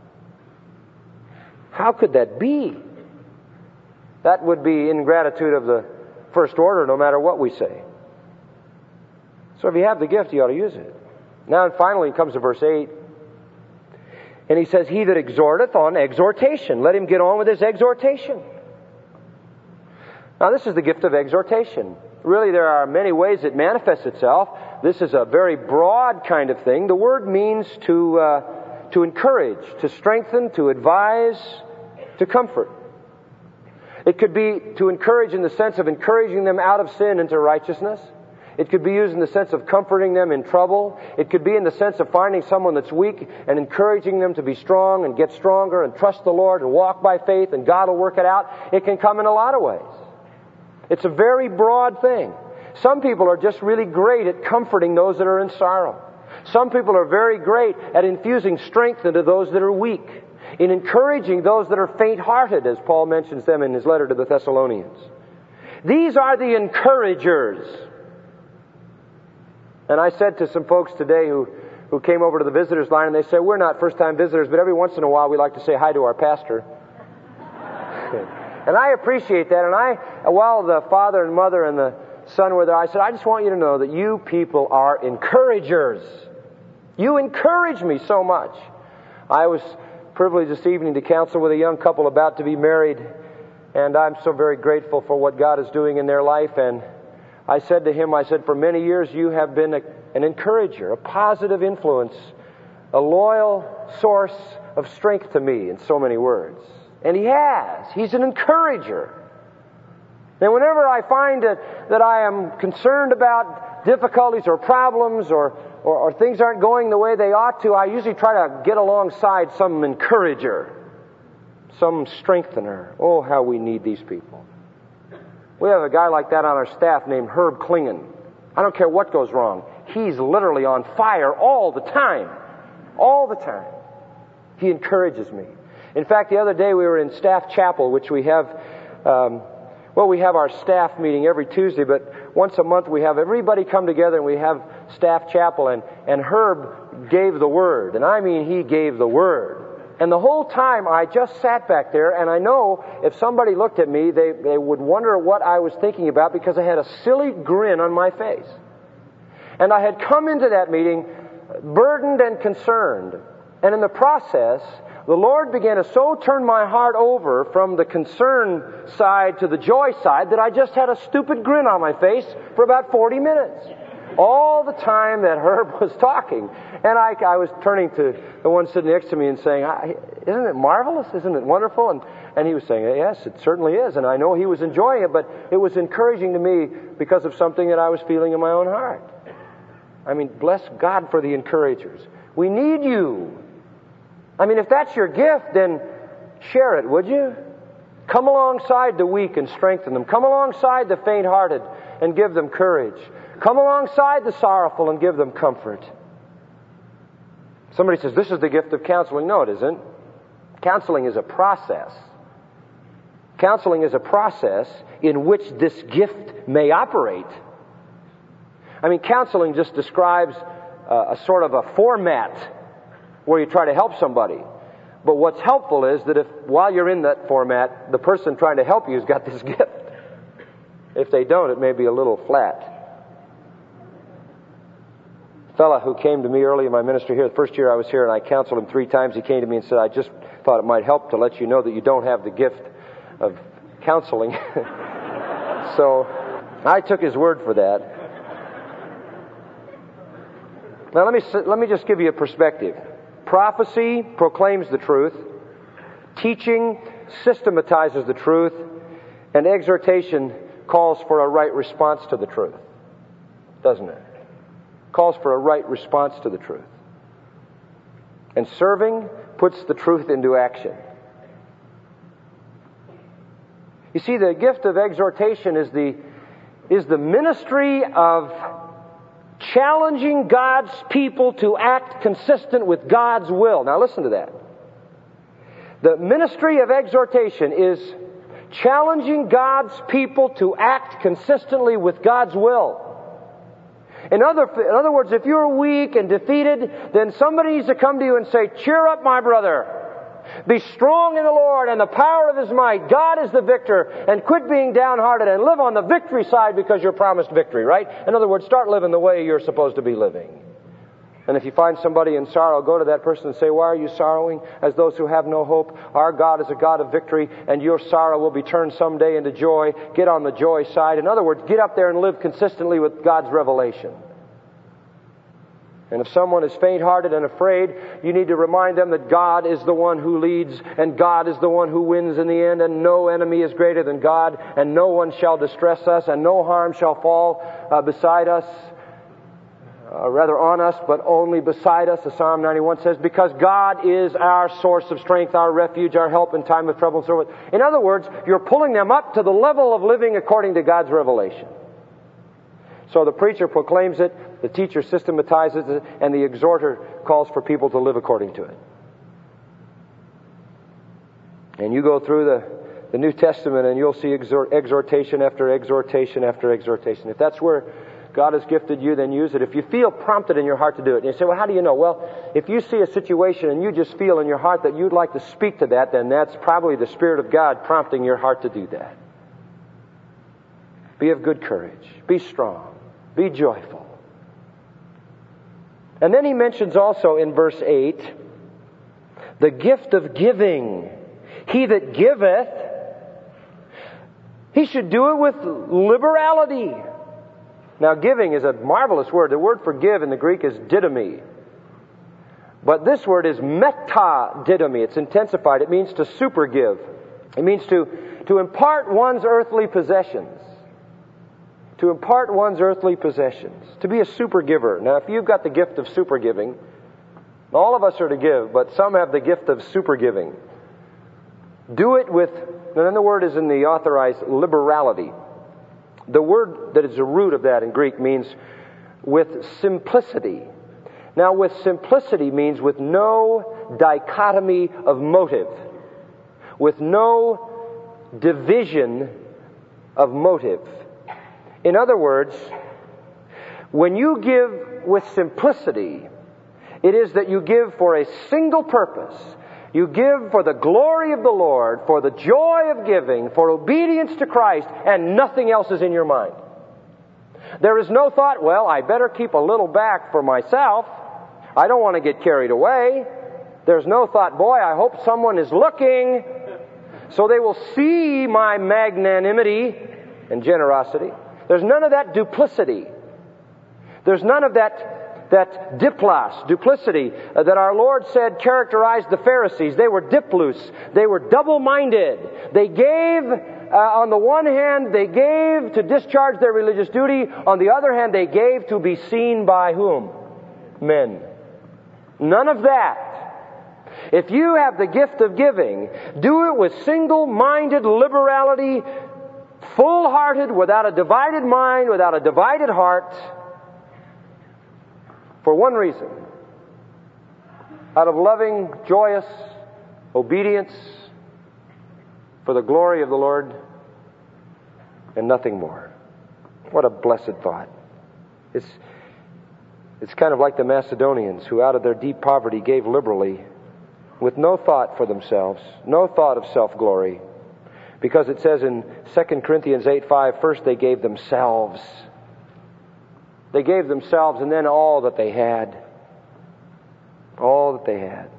How could that be? That would be ingratitude of the first order, no matter what we say. So if you have the gift, you ought to use it. Now, and finally, comes to verse 8. And he says, he that exhorteth on exhortation, let him get on with his exhortation. Now, this is the gift of exhortation. Really, there are many ways it manifests itself. This is a very broad kind of thing. The word means to encourage, to strengthen, to advise, to comfort. It could be to encourage in the sense of encouraging them out of sin into righteousness. It could be used in the sense of comforting them in trouble. It could be in the sense of finding someone that's weak and encouraging them to be strong and get stronger and trust the Lord and walk by faith and God will work it out. It can come in a lot of ways. It's a very broad thing. Some people are just really great at comforting those that are in sorrow. Some people are very great at infusing strength into those that are weak, in encouraging those that are faint-hearted, as Paul mentions them in his letter to the Thessalonians. These are the encouragers. And I said to some folks today who came over to the visitors line, and they said, we're not first-time visitors, but every once in a while we like to say hi to our pastor. And I appreciate that. And while the father and mother and the son were there, I said, I just want you to know that you people are encouragers. You encourage me so much. I was privileged this evening to counsel with a young couple about to be married, and I'm so very grateful for what God is doing in their life. And I said to him, for many years you have been an encourager, a positive influence, a loyal source of strength to me, in so many words. And He has. He's an encourager. And whenever I find that I am concerned about difficulties or problems or things aren't going the way they ought to, I usually try to get alongside some encourager, some strengthener. Oh, how we need these people. We have a guy like that on our staff named Herb Klingen. I don't care what goes wrong. He's literally on fire all the time. All the time. He encourages me. In fact, the other day we were in staff chapel, which we have, we have our staff meeting every Tuesday, but once a month we have everybody come together and we have staff chapel, and Herb gave the Word. And I mean, he gave the Word. And the whole time I just sat back there, and I know if somebody looked at me, they would wonder what I was thinking about, because I had a silly grin on my face. And I had come into that meeting burdened and concerned. And in the process, the Lord began to so turn my heart over from the concern side to the joy side that I just had a stupid grin on my face for about 40 minutes. All the time that Herb was talking. And I was turning to the one sitting next to me and saying, isn't it marvelous? Isn't it wonderful? And he was saying, yes, it certainly is. And I know he was enjoying it, but it was encouraging to me because of something that I was feeling in my own heart. I mean, bless God for the encouragers. We need you. I mean, if that's your gift, then share it, would you? Come alongside the weak and strengthen them. Come alongside the faint-hearted and give them courage. Come alongside the sorrowful and give them comfort. Somebody says, this is the gift of counseling. No, it isn't. Counseling is a process. Counseling is a process in which this gift may operate. I mean, counseling just describes a sort of a format where you try to help somebody. But what's helpful is that if, while you're in that format, the person trying to help you has got this gift. If they don't, it may be a little flat. A fellow who came to me early in my ministry here, the first year I was here, and I counseled him 3 times, he came to me and said, I just thought it might help to let you know that you don't have the gift of counseling. So I took his word for that. Now let me just give you a perspective. Prophecy proclaims the truth. Teaching systematizes the truth. And exhortation calls for a right response to the truth. Doesn't it? Calls for a right response to the truth. And serving puts the truth into action. You see, the gift of exhortation is the ministry of challenging God's people to act consistent with God's will. Now listen to that. The ministry of exhortation is challenging God's people to act consistently with God's will. In other words, if you're weak and defeated, then somebody needs to come to you and say, cheer up, my brother. Be strong in the Lord and the power of His might. God is the victor, and quit being downhearted and live on the victory side because you're promised victory, right? In other words, start living the way you're supposed to be living. And if you find somebody in sorrow, go to that person and say, why are you sorrowing as those who have no hope? Our God is a God of victory, and your sorrow will be turned someday into joy. Get on the joy side. In other words, get up there and live consistently with God's revelation. And if someone is faint-hearted and afraid, you need to remind them that God is the one who leads, and God is the one who wins in the end, and no enemy is greater than God, and no one shall distress us, and no harm shall fall beside us, rather on us, but only beside us, as Psalm 91 says, because God is our source of strength, our refuge, our help in time of trouble, and so forth. In other words, you're pulling them up to the level of living according to God's revelation. So the preacher proclaims it, the teacher systematizes it, and the exhorter calls for people to live according to it. And you go through the New Testament and you'll see exhortation after exhortation after exhortation. If that's where God has gifted you, then use it. If you feel prompted in your heart to do it, and you say, well, how do you know? Well, if you see a situation and you just feel in your heart that you'd like to speak to that, then that's probably the Spirit of God prompting your heart to do that. Be of good courage. Be strong. Be joyful. And then he mentions also in verse 8, the gift of giving. He that giveth, he should do it with liberality. Now, giving is a marvelous word. The word for give in the Greek is didomi. But this word is metadidomi. It's intensified. It means to super give. It means to impart one's earthly possessions. To impart one's earthly possessions. To be a super giver. Now, if you've got the gift of super giving, all of us are to give, but some have the gift of super giving. Do it with, and then the word is in the authorized liberality. The word that is the root of that in Greek means with simplicity. Now, with simplicity means with no dichotomy of motive, with no division of motive. In other words, when you give with simplicity, it is that you give for a single purpose. You give for the glory of the Lord, for the joy of giving, for obedience to Christ, and nothing else is in your mind. There is no thought, well, I better keep a little back for myself. I don't want to get carried away. There's no thought, boy, I hope someone is looking so they will see my magnanimity and generosity. There's none of that duplicity. There's none of that diplos, duplicity, that our Lord said characterized the Pharisees. They were diplus. They were double-minded. They gave, on the one hand, they gave to discharge their religious duty. On the other hand, they gave to be seen by whom? Men. None of that. If you have the gift of giving, do it with single-minded liberality, full-hearted, without a divided mind, without a divided heart, for one reason, out of loving, joyous obedience for the glory of the Lord and nothing more. What a blessed thought. It's kind of like the Macedonians who out of their deep poverty gave liberally with no thought for themselves, no thought of self-glory. Because it says in 2 Corinthians 8:5, first they gave themselves. They gave themselves and then all that they had. All that they had.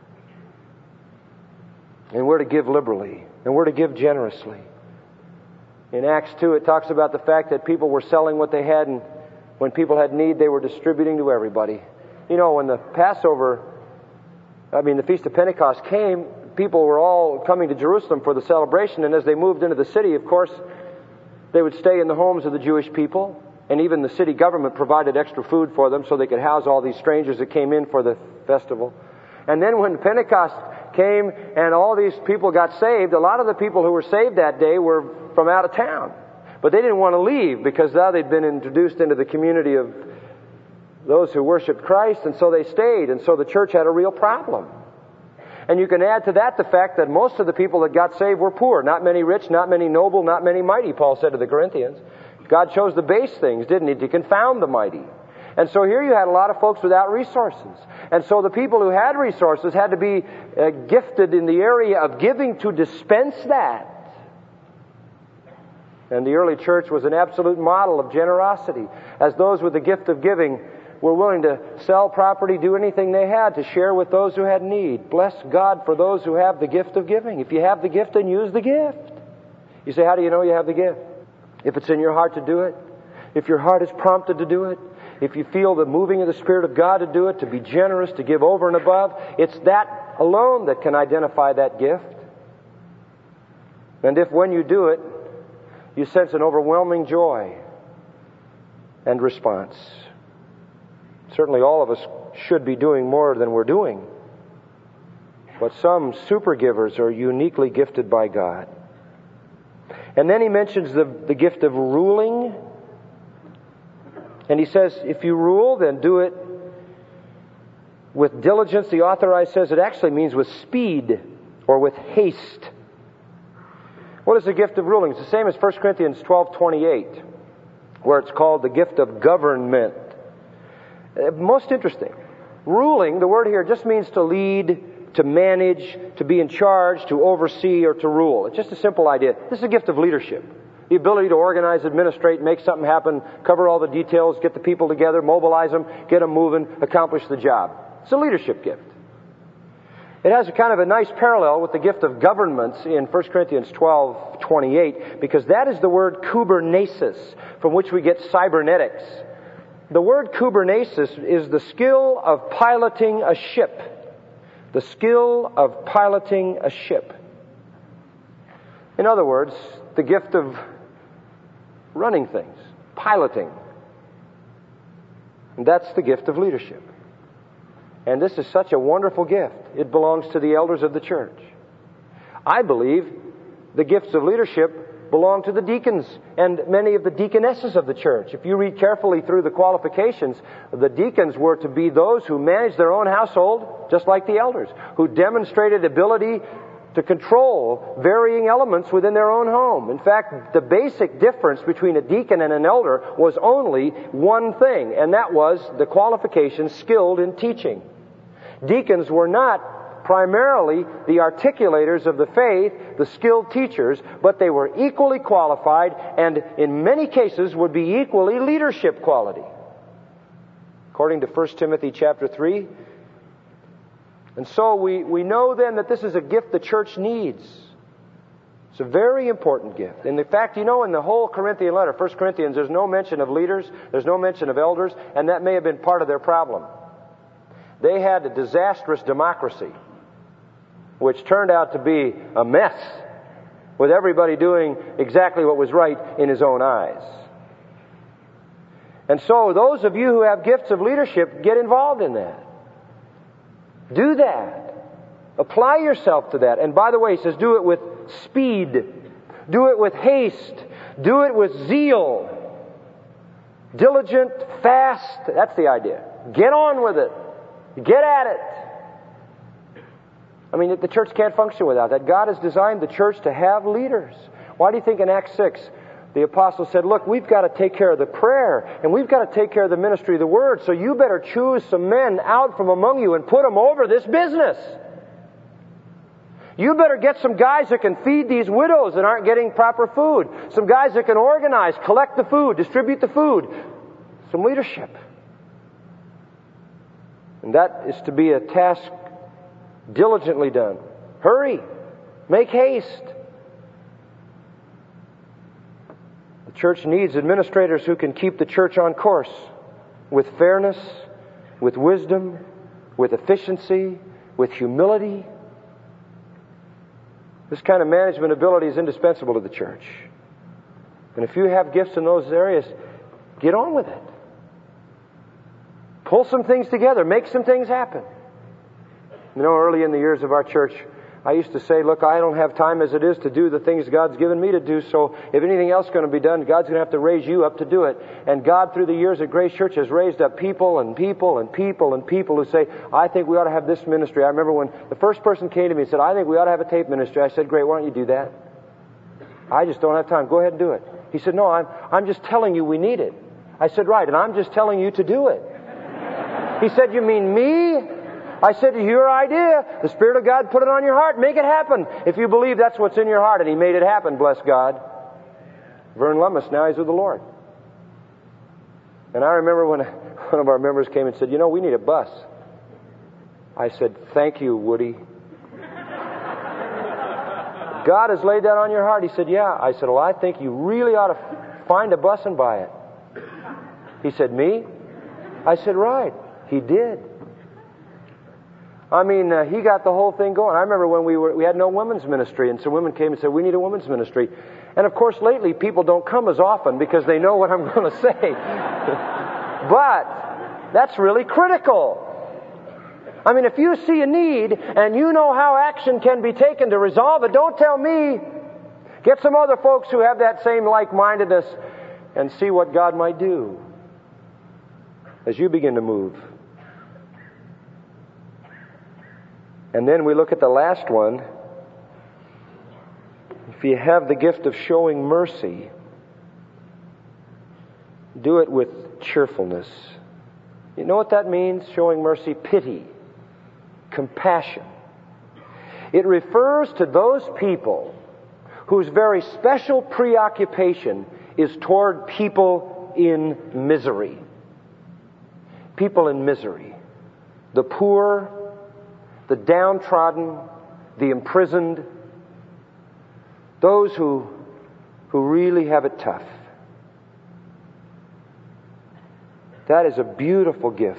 And we're to give liberally. And we're to give generously. In Acts 2 it talks about the fact that people were selling what they had, and when people had need they were distributing to everybody. You know, when the Feast of Pentecost came, people were all coming to Jerusalem for the celebration, and as they moved into the city, of course, they would stay in the homes of the Jewish people. And even the city government provided extra food for them so they could house all these strangers that came in for the festival. And then when Pentecost came and all these people got saved, a lot of the people who were saved that day were from out of town. But they didn't want to leave because now they'd been introduced into the community of those who worshiped Christ, and so they stayed. And so the church had a real problem. And you can add to that the fact that most of the people that got saved were poor. Not many rich, not many noble, not many mighty, Paul said to the Corinthians. God chose the base things, didn't He, to confound the mighty. And so here you had a lot of folks without resources. And so the people who had resources had to be gifted in the area of giving to dispense that. And the early church was an absolute model of generosity, as those with the gift of giving were willing to sell property, do anything they had to share with those who had need. Bless God for those who have the gift of giving. If you have the gift, then use the gift. You say, how do you know you have the gift? If it's in your heart to do it, if your heart is prompted to do it, if you feel the moving of the Spirit of God to do it, to be generous, to give over and above, it's that alone that can identify that gift. And if when you do it, you sense an overwhelming joy and response. Certainly all of us should be doing more than we're doing. But some super givers are uniquely gifted by God. And then he mentions the gift of ruling. And he says, if you rule, then do it with diligence. The Authorized says it actually means with speed or with haste. What is the gift of ruling? It's the same as 1 Corinthians 12:28, where it's called the gift of government. Most interesting. Ruling, the word here just means to lead, to manage, to be in charge, to oversee, or to rule. It's just a simple idea. This is a gift of leadership. The ability to organize, administrate, make something happen, cover all the details, get the people together, mobilize them, get them moving, accomplish the job. It's a leadership gift. It has a kind of a nice parallel with the gift of governments in 1 Corinthians 12:28, because that is the word kubernesis, from which we get cybernetics. The word kubernesis is the skill of piloting a ship. The skill of piloting a ship. In other words, the gift of running things, piloting. And that's the gift of leadership. And this is such a wonderful gift. It belongs to the elders of the church. I believe the gifts of leadership belong to the deacons and many of the deaconesses of the church. If you read carefully through the qualifications, the deacons were to be those who managed their own household, just like the elders, who demonstrated ability to control varying elements within their own home. In fact, the basic difference between a deacon and an elder was only one thing, and that was the qualification skilled in teaching. Deacons were not primarily the articulators of the faith, the skilled teachers, but they were equally qualified and in many cases would be equally leadership quality. According to 1 Timothy chapter 3. And so we know then that this is a gift the church needs. It's a very important gift. And in fact, in the whole Corinthian letter, 1 Corinthians, there's no mention of leaders, there's no mention of elders, and that may have been part of their problem. They had a disastrous democracy, which turned out to be a mess, with everybody doing exactly what was right in his own eyes. And so those of you who have gifts of leadership, get involved in that. Do that. Apply yourself to that. And by the way, he says, do it with speed. Do it with haste. Do it with zeal. Diligent, fast. That's the idea. Get on with it. Get at it. I mean, the church can't function without that. God has designed the church to have leaders. Why do you think in Acts 6, the apostle said, look, we've got to take care of the prayer, and we've got to take care of the ministry of the word, so you better choose some men out from among you and put them over this business. You better get some guys that can feed these widows that aren't getting proper food. Some guys that can organize, collect the food, distribute the food. Some leadership. And that is to be a task diligently done. Hurry. Make haste. The church needs administrators who can keep the church on course with fairness, with wisdom, with efficiency, with humility. This kind of management ability is indispensable to the church. And if you have gifts in those areas, get on with it. Pull some things together. Make some things happen. Early in the years of our church, I used to say, look, I don't have time as it is to do the things God's given me to do, so if anything else is going to be done, God's going to have to raise you up to do it. And God, through the years at Grace Church, has raised up people and people and people and people who say, I think we ought to have this ministry. I remember when the first person came to me and said, I think we ought to have a tape ministry. I said, great, why don't you do that? I just don't have time. Go ahead and do it. He said, no, I'm just telling you we need it. I said, right, and I'm just telling you to do it. He said, you mean me? I said, your idea. The Spirit of God put it on your heart. Make it happen. If you believe that's what's in your heart. And He made it happen, bless God. Vern Lummis, now he's with the Lord. And I remember when one of our members came and said, we need a bus. I said, thank you, Woody. God has laid that on your heart. He said, yeah. I said, well, I think you really ought to find a bus and buy it. He said, me? I said, right. He did. I mean, he got the whole thing going. I remember when we had no women's ministry, and some women came and said, we need a women's ministry. And of course, lately, people don't come as often because they know what I'm going to say. But that's really critical. I mean, if you see a need and you know how action can be taken to resolve it, don't tell me. Get some other folks who have that same like-mindedness and see what God might do as you begin to move. And then we look at the last one. If you have the gift of showing mercy, do it with cheerfulness. You know what that means, showing mercy? Pity, compassion. It refers to those people whose very special preoccupation is toward people in misery. People in misery. The poor, the downtrodden, the imprisoned, those who really have it tough. That is a beautiful gift.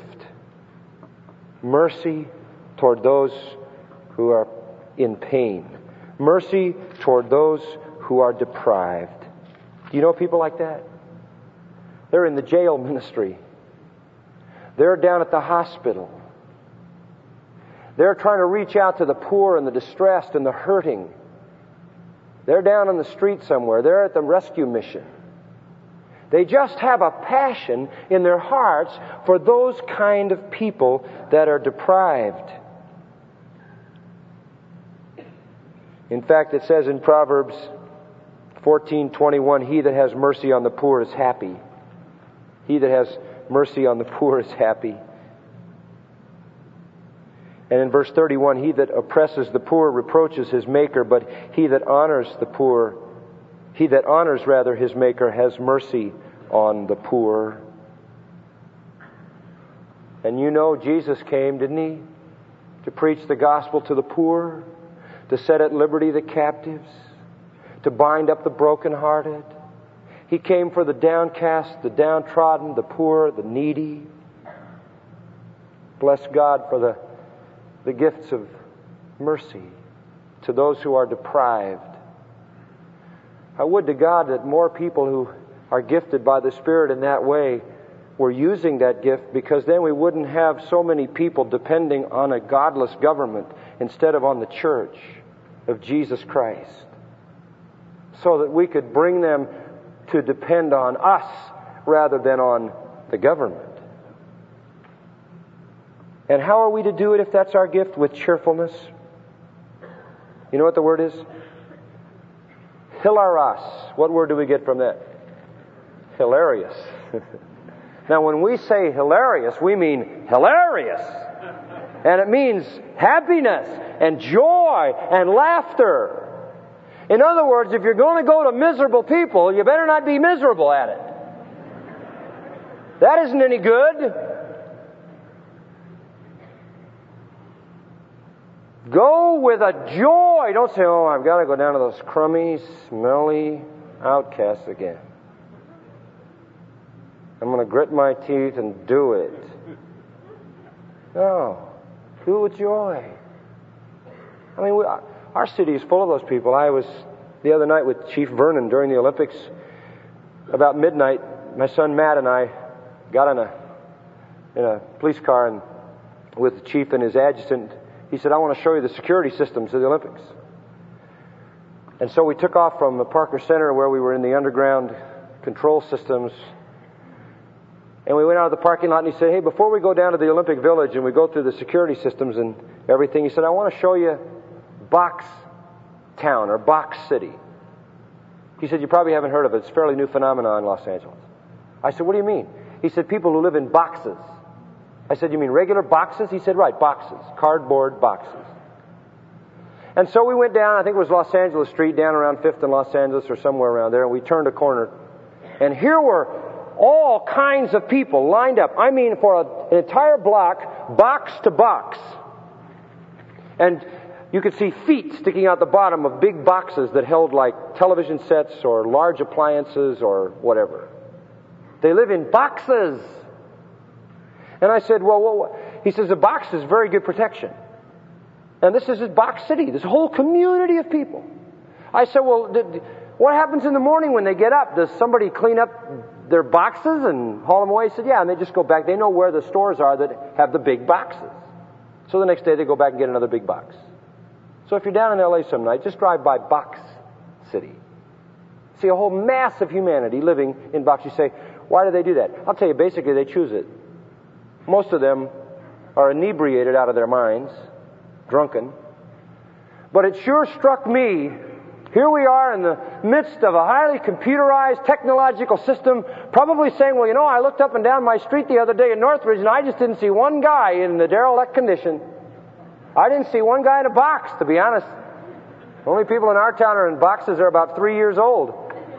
Mercy toward those who are in pain. Mercy toward those who are deprived. Do you know people like that? They're in the jail ministry. They're down at the hospital. They're trying to reach out to the poor and the distressed and the hurting. They're down on the street somewhere. They're at the rescue mission. They just have a passion in their hearts for those kind of people that are deprived. In fact, it says in Proverbs 14:21, "He that has mercy on the poor is happy." He that has mercy on the poor is happy. And in verse 31, "He that oppresses the poor reproaches his maker, but he that honors the poor, he that honors rather his maker has mercy on the poor." And you know Jesus came, didn't he? To preach the gospel to the poor, to set at liberty the captives, to bind up the brokenhearted. He came for the downcast, the downtrodden, the poor, the needy. Bless God for the gifts of mercy to those who are deprived. I would to God that more people who are gifted by the Spirit in that way were using that gift, because then we wouldn't have so many people depending on a godless government instead of on the church of Jesus Christ, so that we could bring them to depend on us rather than on the government. And how are we to do it if that's our gift? With cheerfulness. You know what the word is? Hilaros. What word do we get from that? Hilarious. Now, when we say hilarious, we mean hilarious. And it means happiness and joy and laughter. In other words, if you're going to go to miserable people, you better not be miserable at it. That isn't any good. Go with a joy. Don't say, "Oh, I've got to go down to those crummy, smelly outcasts again. I'm going to grit my teeth and do it." No. Do it with joy. I mean, our city is full of those people. I was the other night with Chief Vernon during the Olympics. About midnight, my son Matt and I got in a police car and with the chief and his adjutant. He said, "I want to show you the security systems of the Olympics." And so we took off from the Parker Center, where we were in the underground control systems. And we went out of the parking lot, and he said, "Hey, before we go down to the Olympic Village and we go through the security systems and everything," he said, "I want to show you Box Town or Box City." He said, "You probably haven't heard of it. It's a fairly new phenomenon in Los Angeles." I said, "What do you mean?" He said, "People who live in boxes." I said, "You mean regular boxes?" He said, "Right, boxes, cardboard boxes." And so we went down, I think it was Los Angeles Street, down around 5th and Los Angeles or somewhere around there, and we turned a corner. And here were all kinds of people lined up. I mean, for an entire block, box to box. And you could see feet sticking out the bottom of big boxes that held like television sets or large appliances or whatever. They live in boxes. And I said, "Well, he says, "A box is very good protection. And this is a box city, this whole community of people." I said, "Well, what happens in the morning when they get up? Does somebody clean up their boxes and haul them away?" He said, "Yeah, and they just go back. They know where the stores are that have the big boxes. So the next day they go back and get another big box." So if you're down in L.A. some night, just drive by Box City. See a whole mass of humanity living in boxes. You say, "Why do they do that?" I'll tell you, basically they choose it. Most of them are inebriated out of their minds, drunken. But it sure struck me, here we are in the midst of a highly computerized technological system, probably saying, "Well, you know, I looked up and down my street the other day in Northridge and I just didn't see one guy in the derelict condition. I didn't see one guy in a box, to be honest. The only people in our town are in boxes are about 3 years old.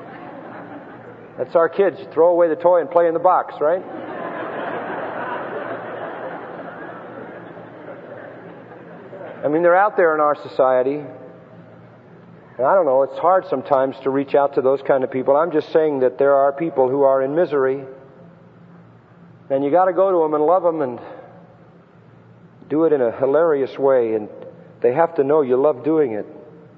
That's our kids. Throw away the toy and play in the box, right?" I mean, they're out there in our society. And I don't know, it's hard sometimes to reach out to those kind of people. I'm just saying that there are people who are in misery. And you got to go to them and love them and do it in a hilarious way. And they have to know you love doing it.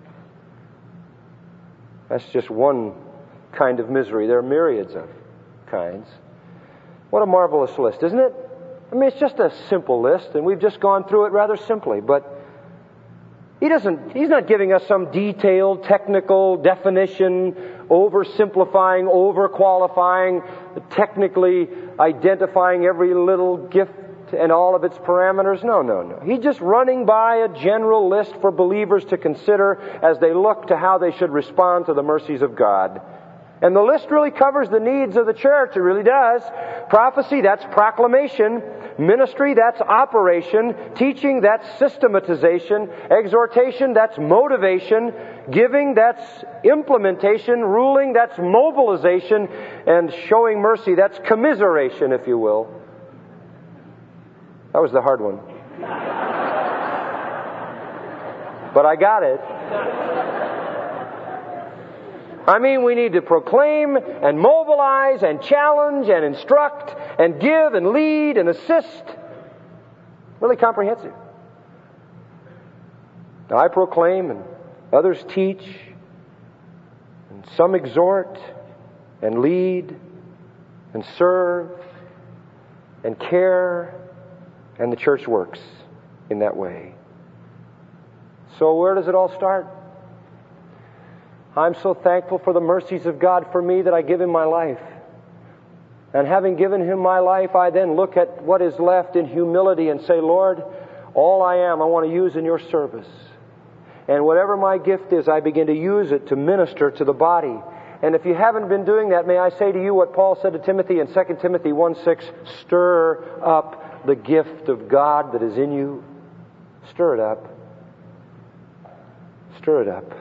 That's just one kind of misery. There are myriads of kinds. What a marvelous list, isn't it? I mean, it's just a simple list, and we've just gone through it rather simply. But He's not giving us some detailed, technical definition, oversimplifying, overqualifying, technically identifying every little gift and all of its parameters. No. He's just running by a general list for believers to consider as they look to how they should respond to the mercies of God. And the list really covers the needs of the church. It really does. Prophecy, that's proclamation. Ministry, that's operation. Teaching, that's systematization. Exhortation, that's motivation. Giving, that's implementation. Ruling, that's mobilization. And showing mercy, that's commiseration, if you will. That was the hard one. But I got it. I mean, we need to proclaim and mobilize and challenge and instruct and give and lead and assist. Really comprehensive. Now, I proclaim and others teach and some exhort and lead and serve and care, and the church works in that way. So where does it all start? I'm so thankful for the mercies of God for me that I give Him my life. And having given Him my life, I then look at what is left in humility and say, Lord, all I am, I want to use in Your service. And whatever my gift is, I begin to use it to minister to the body. And if you haven't been doing that, may I say to you what Paul said to Timothy in 2 Timothy 1:6, stir up the gift of God that is in you. Stir it up. Stir it up.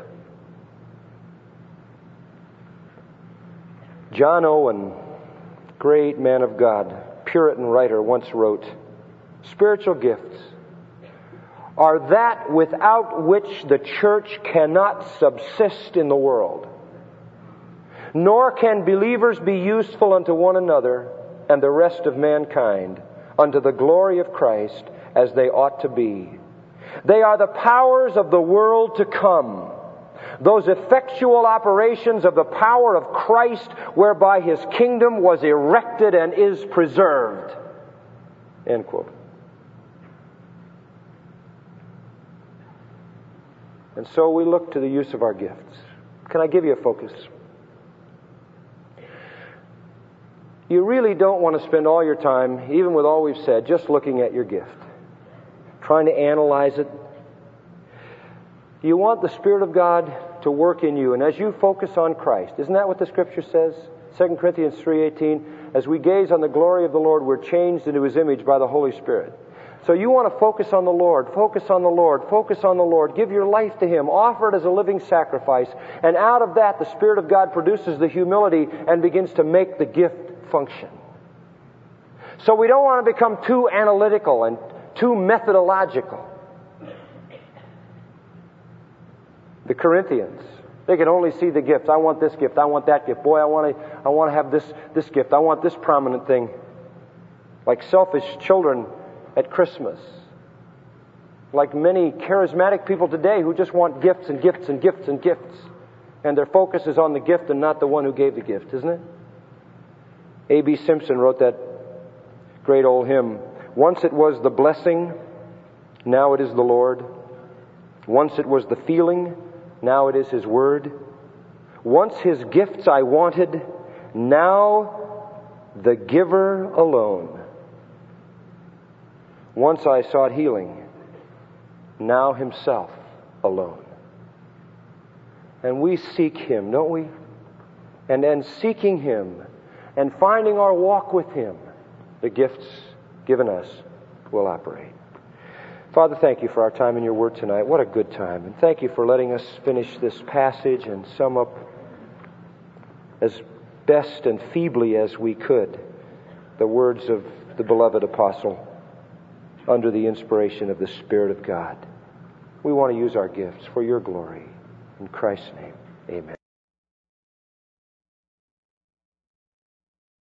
John Owen, great man of God, Puritan writer, once wrote, spiritual gifts are that without which the church cannot subsist in the world, nor can believers be useful unto one another and the rest of mankind unto the glory of Christ as they ought to be. They are the powers of the world to come, those effectual operations of the power of Christ whereby His kingdom was erected and is preserved. End quote. And so we look to the use of our gifts. Can I give you a focus? You really don't want to spend all your time, even with all we've said, just looking at your gift, trying to analyze it. You want the Spirit of God to work in you, and as you focus on Christ, isn't that what the Scripture says? 2 Corinthians 3:18, as we gaze on the glory of the Lord, we're changed into His image by the Holy Spirit. So you want to focus on the Lord, focus on the Lord, focus on the Lord, give your life to Him, offer it as a living sacrifice, and out of that the Spirit of God produces the humility and begins to make the gift function. So we don't want to become too analytical and too methodological. The Corinthians, they could only see the gifts. I want this gift. I want that gift. Boy, I want to have this gift. I want this prominent thing. Like selfish children at Christmas. Like many charismatic people today who just want gifts and gifts and gifts and gifts. And their focus is on the gift and not the one who gave the gift, isn't it? A.B. Simpson wrote that great old hymn. Once it was the blessing, now it is the Lord. Once it was the feeling, now it is His word. Once His gifts I wanted, now the giver alone. Once I sought healing, now Himself alone. And we seek Him, don't we? And then seeking Him and finding our walk with Him, the gifts given us will operate. Father, thank You for our time in Your Word tonight. What a good time. And thank You for letting us finish this passage and sum up as best and feebly as we could the words of the beloved apostle under the inspiration of the Spirit of God. We want to use our gifts for your glory. In Christ's name, amen.